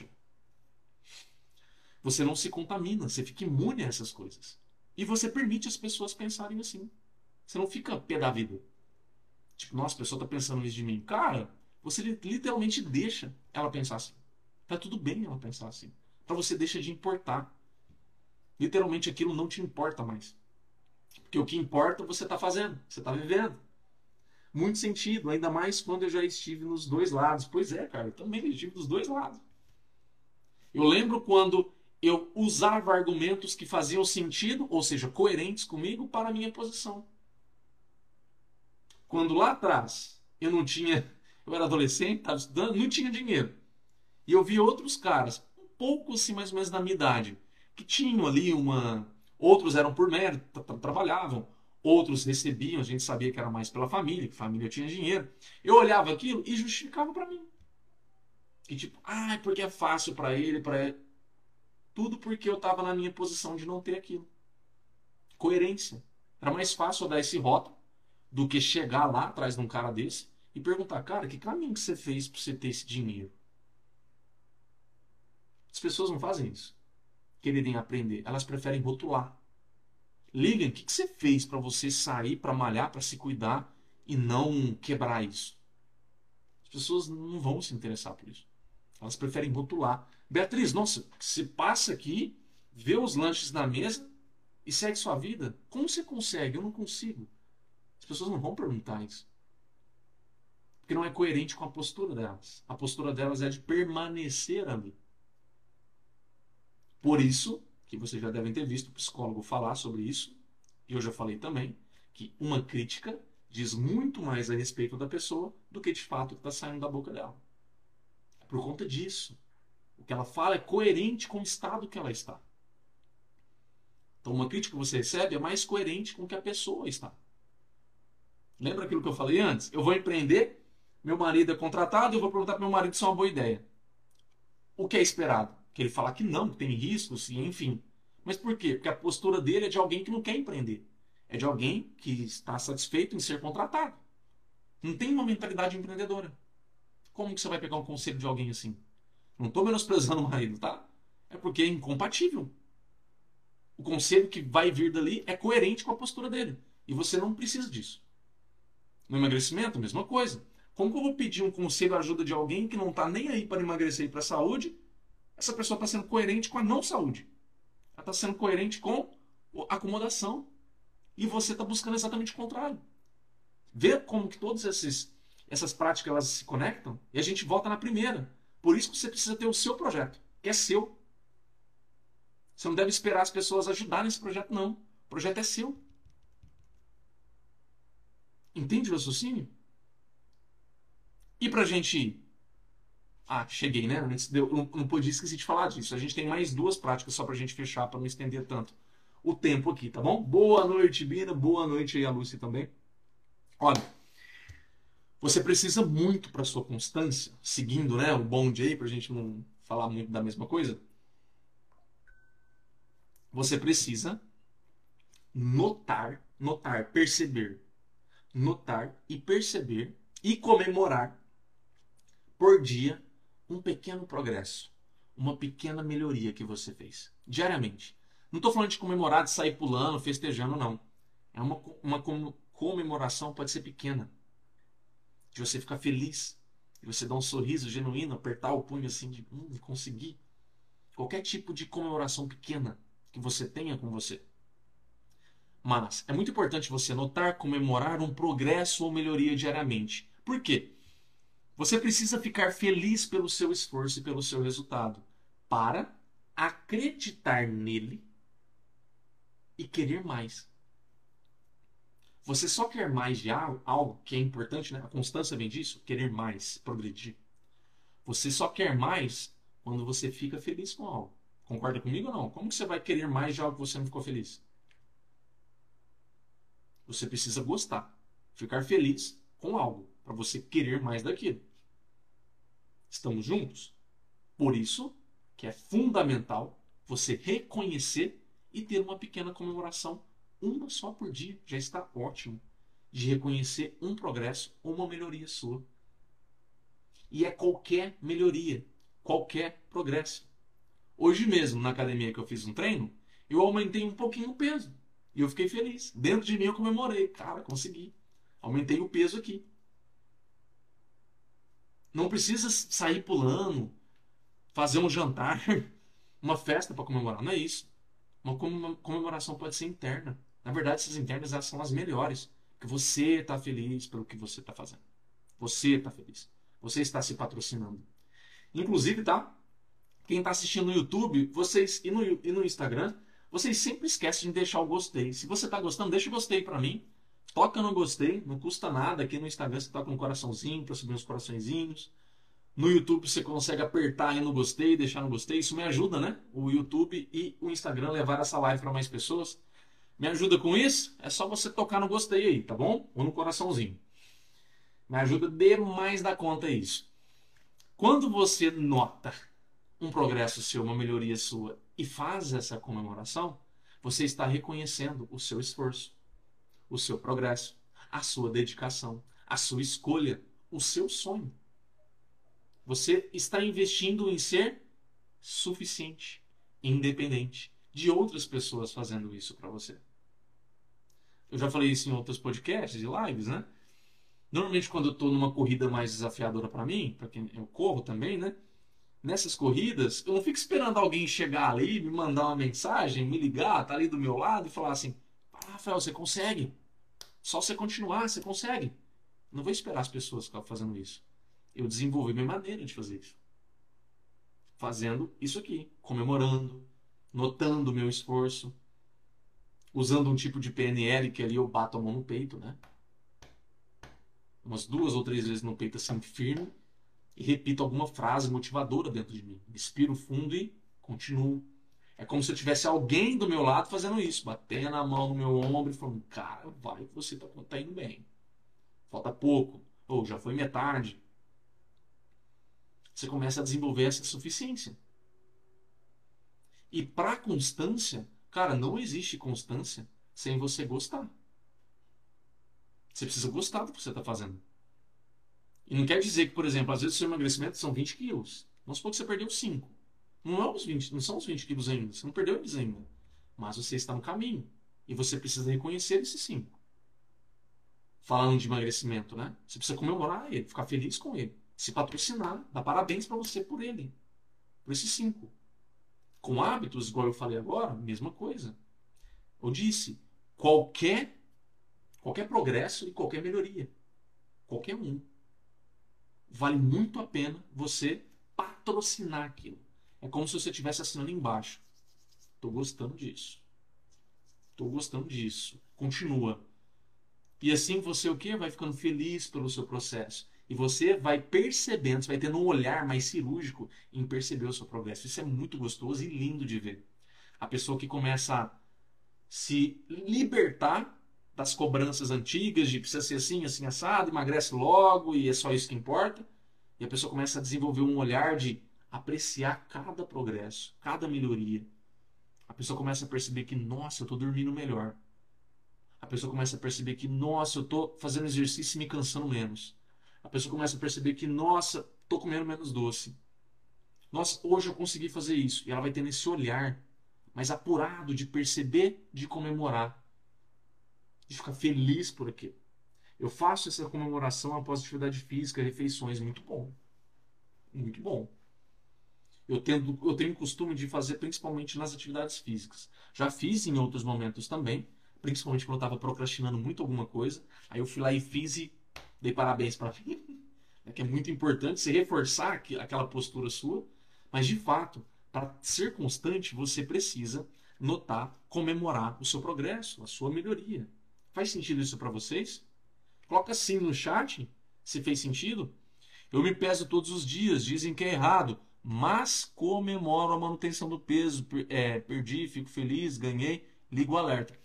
você não se contamina, você fica imune a essas coisas. E você permite as pessoas pensarem assim. Você não fica pé da vida. Tipo, nossa, a pessoa tá pensando isso de mim. Cara, você literalmente deixa ela pensar assim. Tá tudo bem ela pensar assim. Pra você deixa de importar. Literalmente aquilo não te importa mais. Porque o que importa você tá fazendo, você tá vivendo. Muito sentido, ainda mais quando eu já estive nos dois lados. Pois é, cara, eu também estive dos dois lados. Eu lembro quando eu usava argumentos que faziam sentido, ou seja, coerentes comigo, para a minha posição. Quando lá atrás eu era adolescente, estava estudando, não tinha dinheiro. E eu vi outros caras, um pouco assim, mais ou menos da minha idade, que tinham ali uma. Outros eram por mérito, trabalhavam, outros recebiam, a gente sabia que era mais pela família, que a família tinha dinheiro. Eu olhava aquilo e justificava para mim. Que tipo, porque é fácil para ele, para ele. Tudo porque eu estava na minha posição de não ter aquilo. Coerência. Era mais fácil eu dar esse rótulo do que chegar lá atrás de um cara desse e perguntar, cara, que caminho que você fez para você ter esse dinheiro? As pessoas não fazem isso. Quererem aprender. Elas preferem rotular. Ligam, o que você fez para você sair, para malhar, para se cuidar e não quebrar isso? As pessoas não vão se interessar por isso. Elas preferem rotular. Beatriz, nossa, você passa aqui, vê os lanches na mesa e segue sua vida. Como você consegue? Eu não consigo. As pessoas não vão perguntar isso. Porque não é coerente com a postura delas. A postura delas é de permanecer ali. Por isso, que vocês já devem ter visto o psicólogo falar sobre isso, e eu já falei também, que uma crítica diz muito mais a respeito da pessoa do que de fato está saindo da boca dela. É por conta disso. O que ela fala é coerente com o estado que ela está. Então, uma crítica que você recebe é mais coerente com o que a pessoa está. Lembra aquilo que eu falei antes? Eu vou empreender, meu marido é contratado, eu vou perguntar para meu marido se é uma boa ideia. O que é esperado? Que ele falar que não, que tem riscos, enfim. Mas por quê? Porque a postura dele é de alguém que não quer empreender. É de alguém que está satisfeito em ser contratado. Não tem uma mentalidade empreendedora. Como que você vai pegar um conselho de alguém assim? Não estou menosprezando o marido, tá? É porque é incompatível. O conselho que vai vir dali é coerente com a postura dele. E você não precisa disso. No emagrecimento, a mesma coisa. Como que eu vou pedir um conselho, a ajuda de alguém que não está nem aí para emagrecer e para a saúde? Essa pessoa está sendo coerente com a não saúde. Ela está sendo coerente com a acomodação. E você está buscando exatamente o contrário. Vê como que todas essas práticas elas se conectam e a gente volta na primeira. Por isso que você precisa ter o seu projeto, que é seu. Você não deve esperar as pessoas ajudarem nesse projeto, não. O projeto é seu. Entende o raciocínio? E pra gente ir? Cheguei, né? Não podia esquecer de falar disso. A gente tem mais duas práticas só pra gente fechar, pra não estender tanto o tempo aqui, tá bom? Boa noite, Bina. Boa noite aí a Lúcia também. Olha, você precisa muito para sua constância, seguindo, né, o bonde aí, pra gente não falar muito da mesma coisa. Você precisa notar, perceber, notar e perceber e comemorar por dia um pequeno progresso, uma pequena melhoria que você fez, diariamente. Não estou falando de comemorar, de sair pulando, festejando, não. É uma comemoração, pode ser pequena. De você ficar feliz, de você dar um sorriso genuíno, apertar o punho assim de consegui. Qualquer tipo de comemoração pequena que você tenha com você. Mas é muito importante você notar, comemorar um progresso ou melhoria diariamente. Por quê? Você precisa ficar feliz pelo seu esforço e pelo seu resultado para acreditar nele e querer mais. Você só quer mais de algo que é importante, né? A constância vem disso, querer mais, progredir. Você só quer mais quando você fica feliz com algo. Concorda comigo ou não? Como que você vai querer mais de algo que você não ficou feliz? Você precisa gostar, ficar feliz com algo, para você querer mais daquilo. Estamos juntos? Por isso que é fundamental você reconhecer e ter uma pequena comemoração, uma só por dia, já está ótimo, de reconhecer um progresso ou uma melhoria sua. E é qualquer melhoria, qualquer progresso. Hoje mesmo, na academia que eu fiz um treino, eu aumentei um pouquinho o peso. E eu fiquei feliz. Dentro de mim eu comemorei. Cara, consegui. Aumentei o peso aqui. Não precisa sair pulando, fazer um jantar, uma festa para comemorar. Não é isso. Uma comemoração pode ser interna. Na verdade, essas internas elas são as melhores. Porque você está feliz pelo que você está fazendo. Você está feliz. Você está se patrocinando. Inclusive, tá? Quem está assistindo no YouTube, vocês e no Instagram, vocês sempre esquecem de deixar o gostei. Se você está gostando, deixa o gostei para mim. Toca no gostei, não custa nada. Aqui no Instagram você toca um coraçãozinho para subir uns coraçõezinhos. No YouTube você consegue apertar aí no gostei, deixar no gostei. Isso me ajuda, né? O YouTube e o Instagram levar essa live para mais pessoas. Me ajuda com isso? É só você tocar no gostei aí, tá bom? Ou no coraçãozinho. Me ajuda demais da conta isso. Quando você nota um progresso seu, uma melhoria sua e faz essa comemoração, você está reconhecendo o seu esforço, o seu progresso, a sua dedicação, a sua escolha, o seu sonho. Você está investindo em ser suficiente, independente de outras pessoas fazendo isso para você. Eu já falei isso em outros podcasts e lives, né? Normalmente quando eu estou numa corrida mais desafiadora para mim, para quem eu corro também, né? Nessas corridas, eu não fico esperando alguém chegar ali, me mandar uma mensagem, me ligar, tá ali do meu lado e falar assim: ah, Rafael, você consegue. Só você continuar, você consegue. Não vou esperar as pessoas ficarem fazendo isso. Eu desenvolvi minha maneira de fazer isso. Fazendo isso aqui, comemorando, notando o meu esforço, usando um tipo de PNL que ali eu bato a mão no peito, né? Umas 2 ou 3 vezes no peito assim firme e repito alguma frase motivadora dentro de mim. Inspiro fundo e continuo. É como se eu tivesse alguém do meu lado fazendo isso, batendo a mão no meu ombro e falando: cara, vai que você tá indo bem. Falta pouco. Ou já foi metade. Você começa a desenvolver essa suficiência. E para constância, cara, não existe constância sem você gostar. Você precisa gostar do que você está fazendo. E não quer dizer que, por exemplo, às vezes o seu emagrecimento são 20 quilos. Vamos supor que você perdeu 5. Não, é os 20, não são os 20 quilos ainda. Você não perdeu eles ainda. Mas você está no caminho. E você precisa reconhecer esses 5. Falando de emagrecimento, né? Você precisa comemorar ele, ficar feliz com ele. Se patrocinar, dar parabéns para você por ele. Por esses 5. Com hábitos, igual eu falei agora, mesma coisa. Eu disse, qualquer progresso e qualquer melhoria, qualquer um, vale muito a pena você patrocinar aquilo. É como se você estivesse assinando embaixo. Estou gostando disso. Estou gostando disso. Continua. E assim você o quê? Vai ficando feliz pelo seu processo. E você vai percebendo, você vai tendo um olhar mais cirúrgico em perceber o seu progresso. Isso é muito gostoso e lindo de ver. A pessoa que começa a se libertar das cobranças antigas de precisa ser assim, assim, assado, emagrece logo e é só isso que importa. E a pessoa começa a desenvolver um olhar de apreciar cada progresso, cada melhoria. A pessoa começa a perceber que, nossa, eu estou dormindo melhor. A pessoa começa a perceber que, nossa, eu estou fazendo exercício e me cansando menos. A pessoa começa a perceber que, nossa, estou comendo menos doce. Nossa, hoje eu consegui fazer isso. E ela vai tendo esse olhar mais apurado de perceber, de comemorar, de ficar feliz por aquilo. Eu faço essa comemoração após atividade física, refeições, muito bom. Muito bom. Eu tenho o costume de fazer principalmente nas atividades físicas. Já fiz em outros momentos também, principalmente quando eu estava procrastinando muito alguma coisa. Aí eu fui lá e fiz e dei parabéns para mim. É que é muito importante você reforçar aquela postura sua. Mas de fato, para ser constante, você precisa notar, comemorar o seu progresso, a sua melhoria. Faz sentido isso para vocês? Coloca sim no chat se fez sentido. Eu me peso todos os dias, dizem que é errado, mas comemoro a manutenção do peso. Perdi, fico feliz, ganhei, ligo o alerta.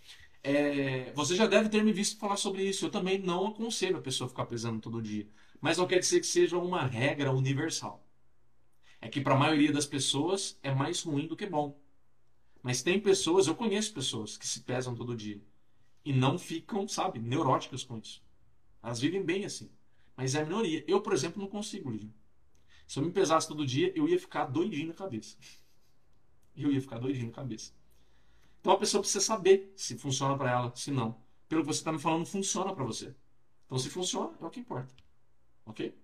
Você já deve ter me visto falar sobre isso. Eu também não aconselho a pessoa ficar pesando todo dia. Mas não quer dizer que seja uma regra universal. É que para a maioria das pessoas é mais ruim do que bom. Mas tem pessoas, eu conheço pessoas que se pesam todo dia e não ficam, sabe, neuróticas com isso. Elas vivem bem assim. Mas é a minoria. Eu, por exemplo, não consigo, Lívia. Se eu me pesasse todo dia, eu ia ficar doidinho na cabeça. Eu ia ficar doidinho na cabeça. Então a pessoa precisa saber se funciona para ela, se não. Pelo que você está me falando, funciona para você. Então se funciona, é o que importa. Ok?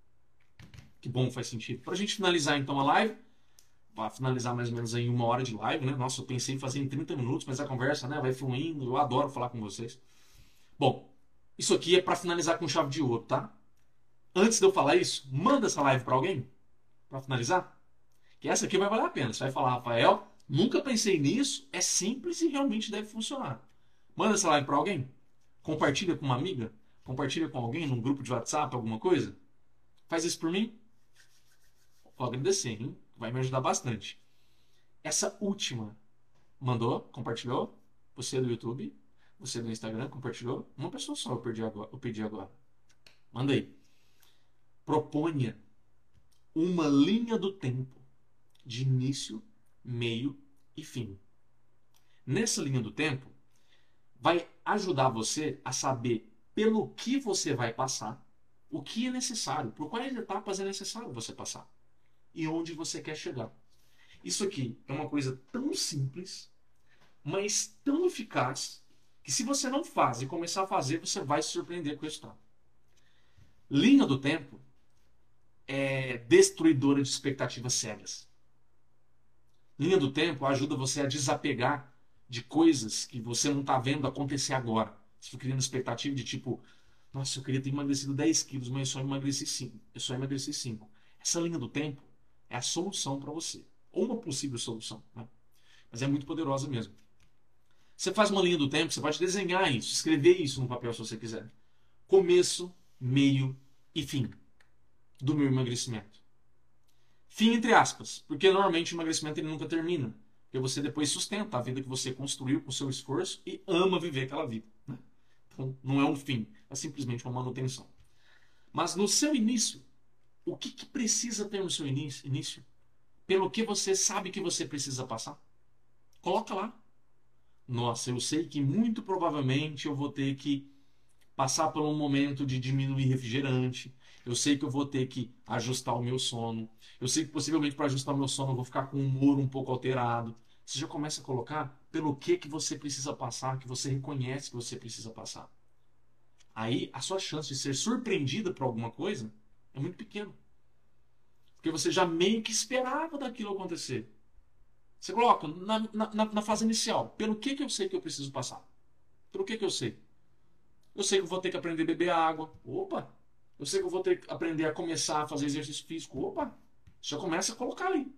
Que bom, faz sentido. Para a gente finalizar então a live, vai finalizar mais ou menos em 1 hora de live, né? Nossa, eu pensei em fazer em 30 minutos, mas a conversa, né, vai fluindo. Eu adoro falar com vocês. Bom, isso aqui é para finalizar com chave de ouro, tá? Antes de eu falar isso, manda essa live para alguém, para finalizar. Que essa aqui vai valer a pena. Você vai falar, Rafael, nunca pensei nisso, é simples e realmente deve funcionar. Manda essa live para alguém. Compartilha com uma amiga, compartilha com alguém num grupo de WhatsApp, alguma coisa. Faz isso por mim? Vou agradecer, hein? Vai me ajudar bastante. Essa última, mandou, compartilhou? Você do YouTube, você do Instagram, compartilhou? Uma pessoa só eu pedi agora. Manda aí. Proponha uma linha do tempo de início, meio e fim. Nessa linha do tempo, vai ajudar você a saber pelo que você vai passar, o que é necessário, por quais etapas é necessário você passar e onde você quer chegar. Isso aqui é uma coisa tão simples, mas tão eficaz, que se você não faz e começar a fazer, você vai se surpreender com o resultado. Linha do tempo é destruidora de expectativas cegas. Linha do tempo ajuda você a desapegar de coisas que você não está vendo acontecer agora. Você fica criando expectativa de tipo, nossa, eu queria ter emagrecido 10 quilos, mas eu só emagreci 5. Eu só emagreci 5. Essa linha do tempo é a solução para você. Ou uma possível solução, né? Mas é muito poderosa mesmo. Você faz uma linha do tempo, você pode desenhar isso, escrever isso no papel se você quiser. Começo, meio e fim do meu emagrecimento. Fim entre aspas, porque normalmente o emagrecimento ele nunca termina. Porque você depois sustenta a vida que você construiu com o seu esforço e ama viver aquela vida, né? Então não é um fim, é simplesmente uma manutenção. Mas no seu início, o que precisa ter no seu início? Pelo que você sabe que você precisa passar? Coloca lá. Nossa, eu sei que muito provavelmente eu vou ter que passar por um momento de diminuir refrigerante. Eu sei que eu vou ter que ajustar o meu sono. Eu sei que possivelmente para ajustar o meu sono eu vou ficar com o humor um pouco alterado. Você já começa a colocar pelo que você precisa passar, que você reconhece que você precisa passar. Aí a sua chance de ser surpreendida por alguma coisa é muito pequena. Porque você já meio que esperava daquilo acontecer. Você coloca na fase inicial, pelo que eu sei que eu preciso passar? Pelo que eu sei? Eu sei que eu vou ter que aprender a beber água. Opa! Eu sei que eu vou ter que aprender a começar a fazer exercício físico. Opa! Já começa a colocar ali.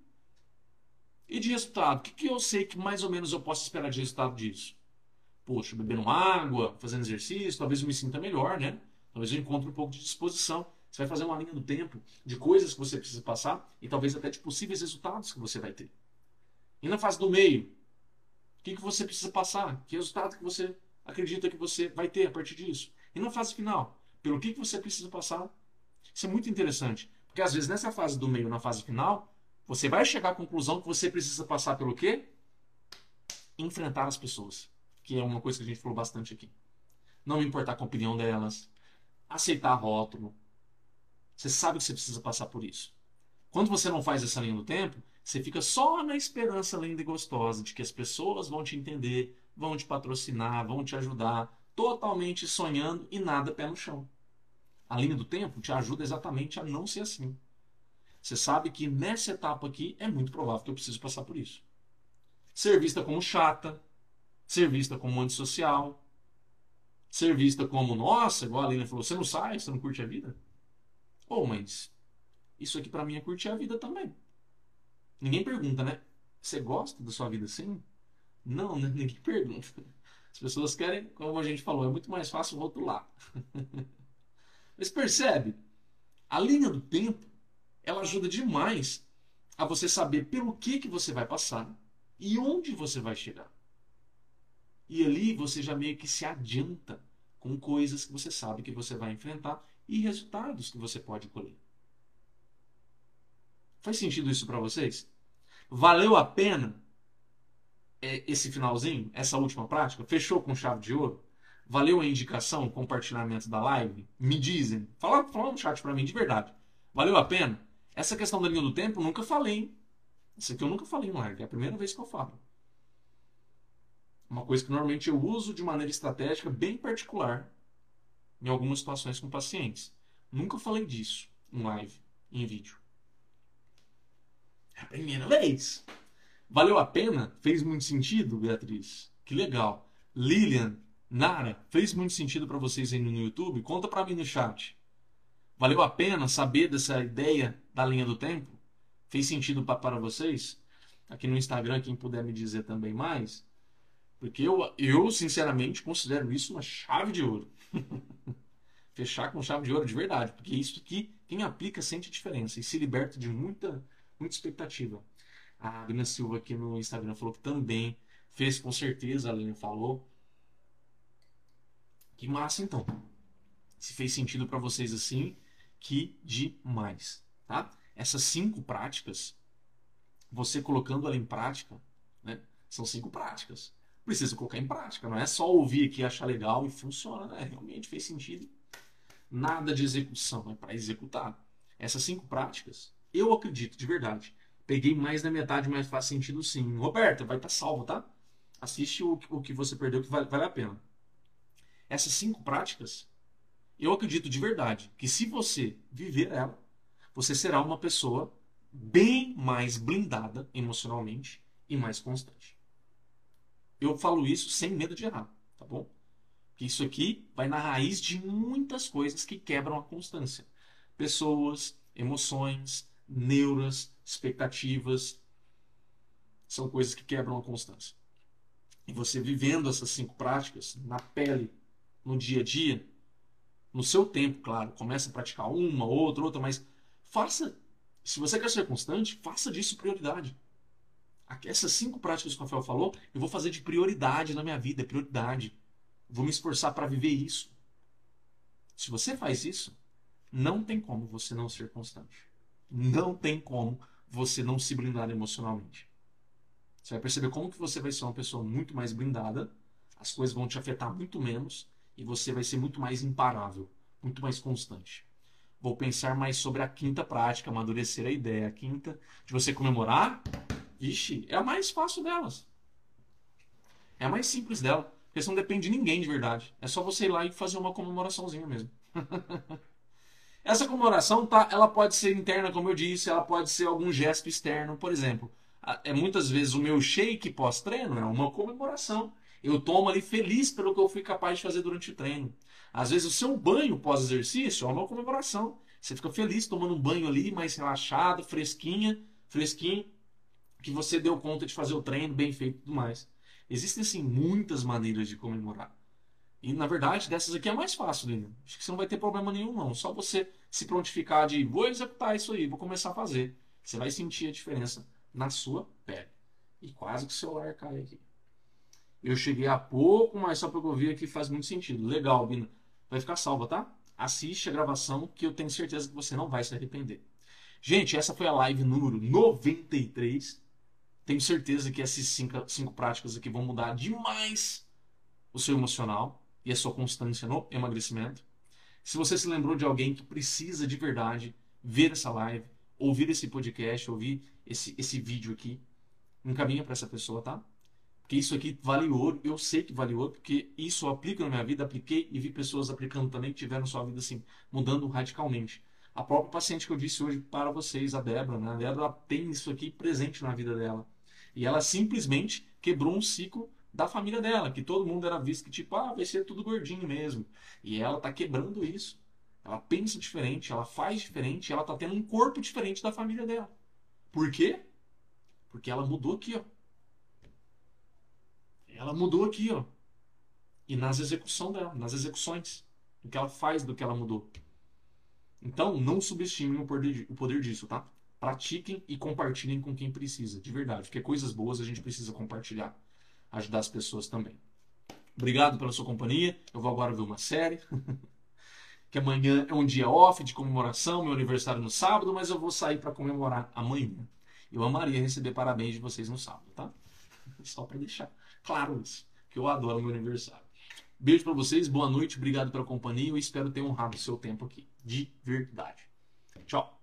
E de resultado? O que eu sei que mais ou menos eu posso esperar de resultado disso? Poxa, bebendo água, fazendo exercício, talvez eu me sinta melhor, né? Talvez eu encontre um pouco de disposição. Você vai fazer uma linha do tempo de coisas que você precisa passar e talvez até de possíveis resultados que você vai ter. E na fase do meio, o que você precisa passar? Que resultado que você acredita que você vai ter a partir disso? E na fase final, pelo que você precisa passar? Isso é muito interessante. Porque às vezes nessa fase do meio, na fase final, você vai chegar à conclusão que você precisa passar pelo quê? Enfrentar as pessoas. Que é uma coisa que a gente falou bastante aqui. Não me importar com a opinião delas. Aceitar rótulo. Você sabe que você precisa passar por isso. Quando você não faz essa linha do tempo, você fica só na esperança linda e gostosa de que as pessoas vão te entender, vão te patrocinar, vão te ajudar, totalmente sonhando e nada pé no chão. A linha do tempo te ajuda exatamente a não ser assim. Você sabe que nessa etapa aqui é muito provável que eu preciso passar por isso. Ser vista como chata, ser vista como antissocial, ser vista como, nossa, igual a Lina falou, você não sai, você não curte a vida? Ou, mas isso aqui pra mim é curtir a vida também. Ninguém pergunta, né? Você gosta da sua vida assim? Não, né? Ninguém pergunta. As pessoas querem, como a gente falou, é muito mais fácil rotular. Mas percebe? A linha do tempo, ela ajuda demais a você saber pelo que você vai passar e onde você vai chegar. E ali você já meio que se adianta com coisas que você sabe que você vai enfrentar e resultados que você pode colher. Faz sentido isso para vocês? Valeu a pena esse finalzinho, essa última prática? Fechou com chave de ouro? Valeu a indicação, o compartilhamento da live? Me dizem. Fala no chat para mim, de verdade. Valeu a pena? Essa questão da linha do tempo eu nunca falei, hein? Isso aqui eu nunca falei em live, é a primeira vez que eu falo. Uma coisa que normalmente eu uso de maneira estratégica bem particular em algumas situações com pacientes. Nunca falei disso em live, em vídeo. É a primeira vez. Valeu a pena? Fez muito sentido, Beatriz? Que legal. Lilian, Nara, fez muito sentido para vocês aí no YouTube? Conta para mim no chat. Valeu a pena saber dessa ideia da linha do tempo? Fez sentido para vocês? Aqui no Instagram, quem puder me dizer também mais. Porque eu, sinceramente, considero isso uma chave de ouro. Fechar com chave de ouro de verdade. Porque isso aqui, quem aplica sente a diferença e se liberta de muita expectativa. A Agnes Silva aqui no Instagram falou que também fez com certeza, a Aline falou. Que massa, então. Se fez sentido para vocês assim, que demais, tá? Essas 5 práticas, você colocando ela em prática, né? São 5 práticas. Precisa colocar em prática, não é só ouvir aqui, achar legal e funciona, né? Realmente fez sentido. Nada de execução, é para executar. Essas 5 práticas, eu acredito, de verdade. Peguei mais da metade, mas faz sentido sim. Roberta, vai estar salvo, tá? Assiste o que você perdeu, que vale a pena. Essas 5 práticas, eu acredito de verdade que se você viver ela, você será uma pessoa bem mais blindada emocionalmente e mais constante. Eu falo isso sem medo de errar, tá bom? Que isso aqui vai na raiz de muitas coisas que quebram a constância. Pessoas, emoções, neuras, expectativas, são coisas que quebram a constância. E você vivendo essas 5 práticas na pele, no dia a dia, no seu tempo, claro, começa a praticar uma, outra, mas faça, se você quer ser constante, faça disso prioridade. Essas 5 práticas que o Rafael falou, eu vou fazer de prioridade na minha vida, é prioridade. Vou me esforçar para viver isso. Se você faz isso, não tem como você não ser constante. Não tem como você não se blindar emocionalmente. Você vai perceber como que você vai ser uma pessoa muito mais blindada, as coisas vão te afetar muito menos e você vai ser muito mais imparável, muito mais constante. Vou pensar mais sobre a 5ª prática, amadurecer a ideia. A 5ª, de você comemorar, vixe, é a mais fácil delas. É a mais simples dela, porque você não depende de ninguém de verdade. É só você ir lá e fazer uma comemoraçãozinha mesmo. Essa comemoração, tá, ela pode ser interna, como eu disse, ela pode ser algum gesto externo. Por exemplo, muitas vezes o meu shake pós-treino é uma comemoração. Eu tomo ali feliz pelo que eu fui capaz de fazer durante o treino. Às vezes o seu banho pós-exercício é uma comemoração. Você fica feliz tomando um banho ali, mais relaxado, fresquinho, que você deu conta de fazer o treino bem feito e tudo mais. Existem, assim, muitas maneiras de comemorar. E, na verdade, dessas aqui é mais fácil, Lilian. Acho que você não vai ter problema nenhum, não. Só você se prontificar de vou executar isso aí, vou começar a fazer. Você vai sentir a diferença na sua pele. E quase que o celular cai aqui. Eu cheguei há pouco, mas só porque eu vi aqui faz muito sentido. Legal, Bina. Vai ficar salva, tá? Assiste a gravação que eu tenho certeza que você não vai se arrepender. Gente, essa foi a live número 93. Tenho certeza que essas 5 práticas aqui vão mudar demais o seu emocional e a sua constância no emagrecimento. Se você se lembrou de alguém que precisa de verdade ver essa live, ouvir esse podcast, ouvir esse vídeo aqui, encaminha para essa pessoa, tá? Porque isso aqui vale ouro, eu sei que vale ouro, porque isso eu aplico na minha vida, apliquei e vi pessoas aplicando também que tiveram sua vida assim, mudando radicalmente. A própria paciente que eu disse hoje para vocês, a Débora, né? A Débora tem isso aqui presente na vida dela. E ela simplesmente quebrou um ciclo da família dela, que todo mundo era visto que tipo, vai ser tudo gordinho mesmo. E ela tá quebrando isso. Ela pensa diferente, ela faz diferente, ela tá tendo um corpo diferente da família dela. Por quê? Porque ela mudou aqui, ó. Ela mudou aqui, ó. E nas execuções dela, nas execuções, do que ela faz, do que ela mudou. Então, não subestimem o poder disso, tá? Pratiquem e compartilhem com quem precisa, de verdade. Porque coisas boas a gente precisa compartilhar. Ajudar as pessoas também. Obrigado pela sua companhia. Eu vou agora ver uma série. Que amanhã é um dia off de comemoração, meu aniversário no sábado, mas eu vou sair para comemorar amanhã. Eu amaria receber parabéns de vocês no sábado, tá? Só para deixar claro isso, que eu adoro meu aniversário. Beijo para vocês, boa noite, obrigado pela companhia. Eu espero ter honrado o seu tempo aqui, de verdade. Tchau.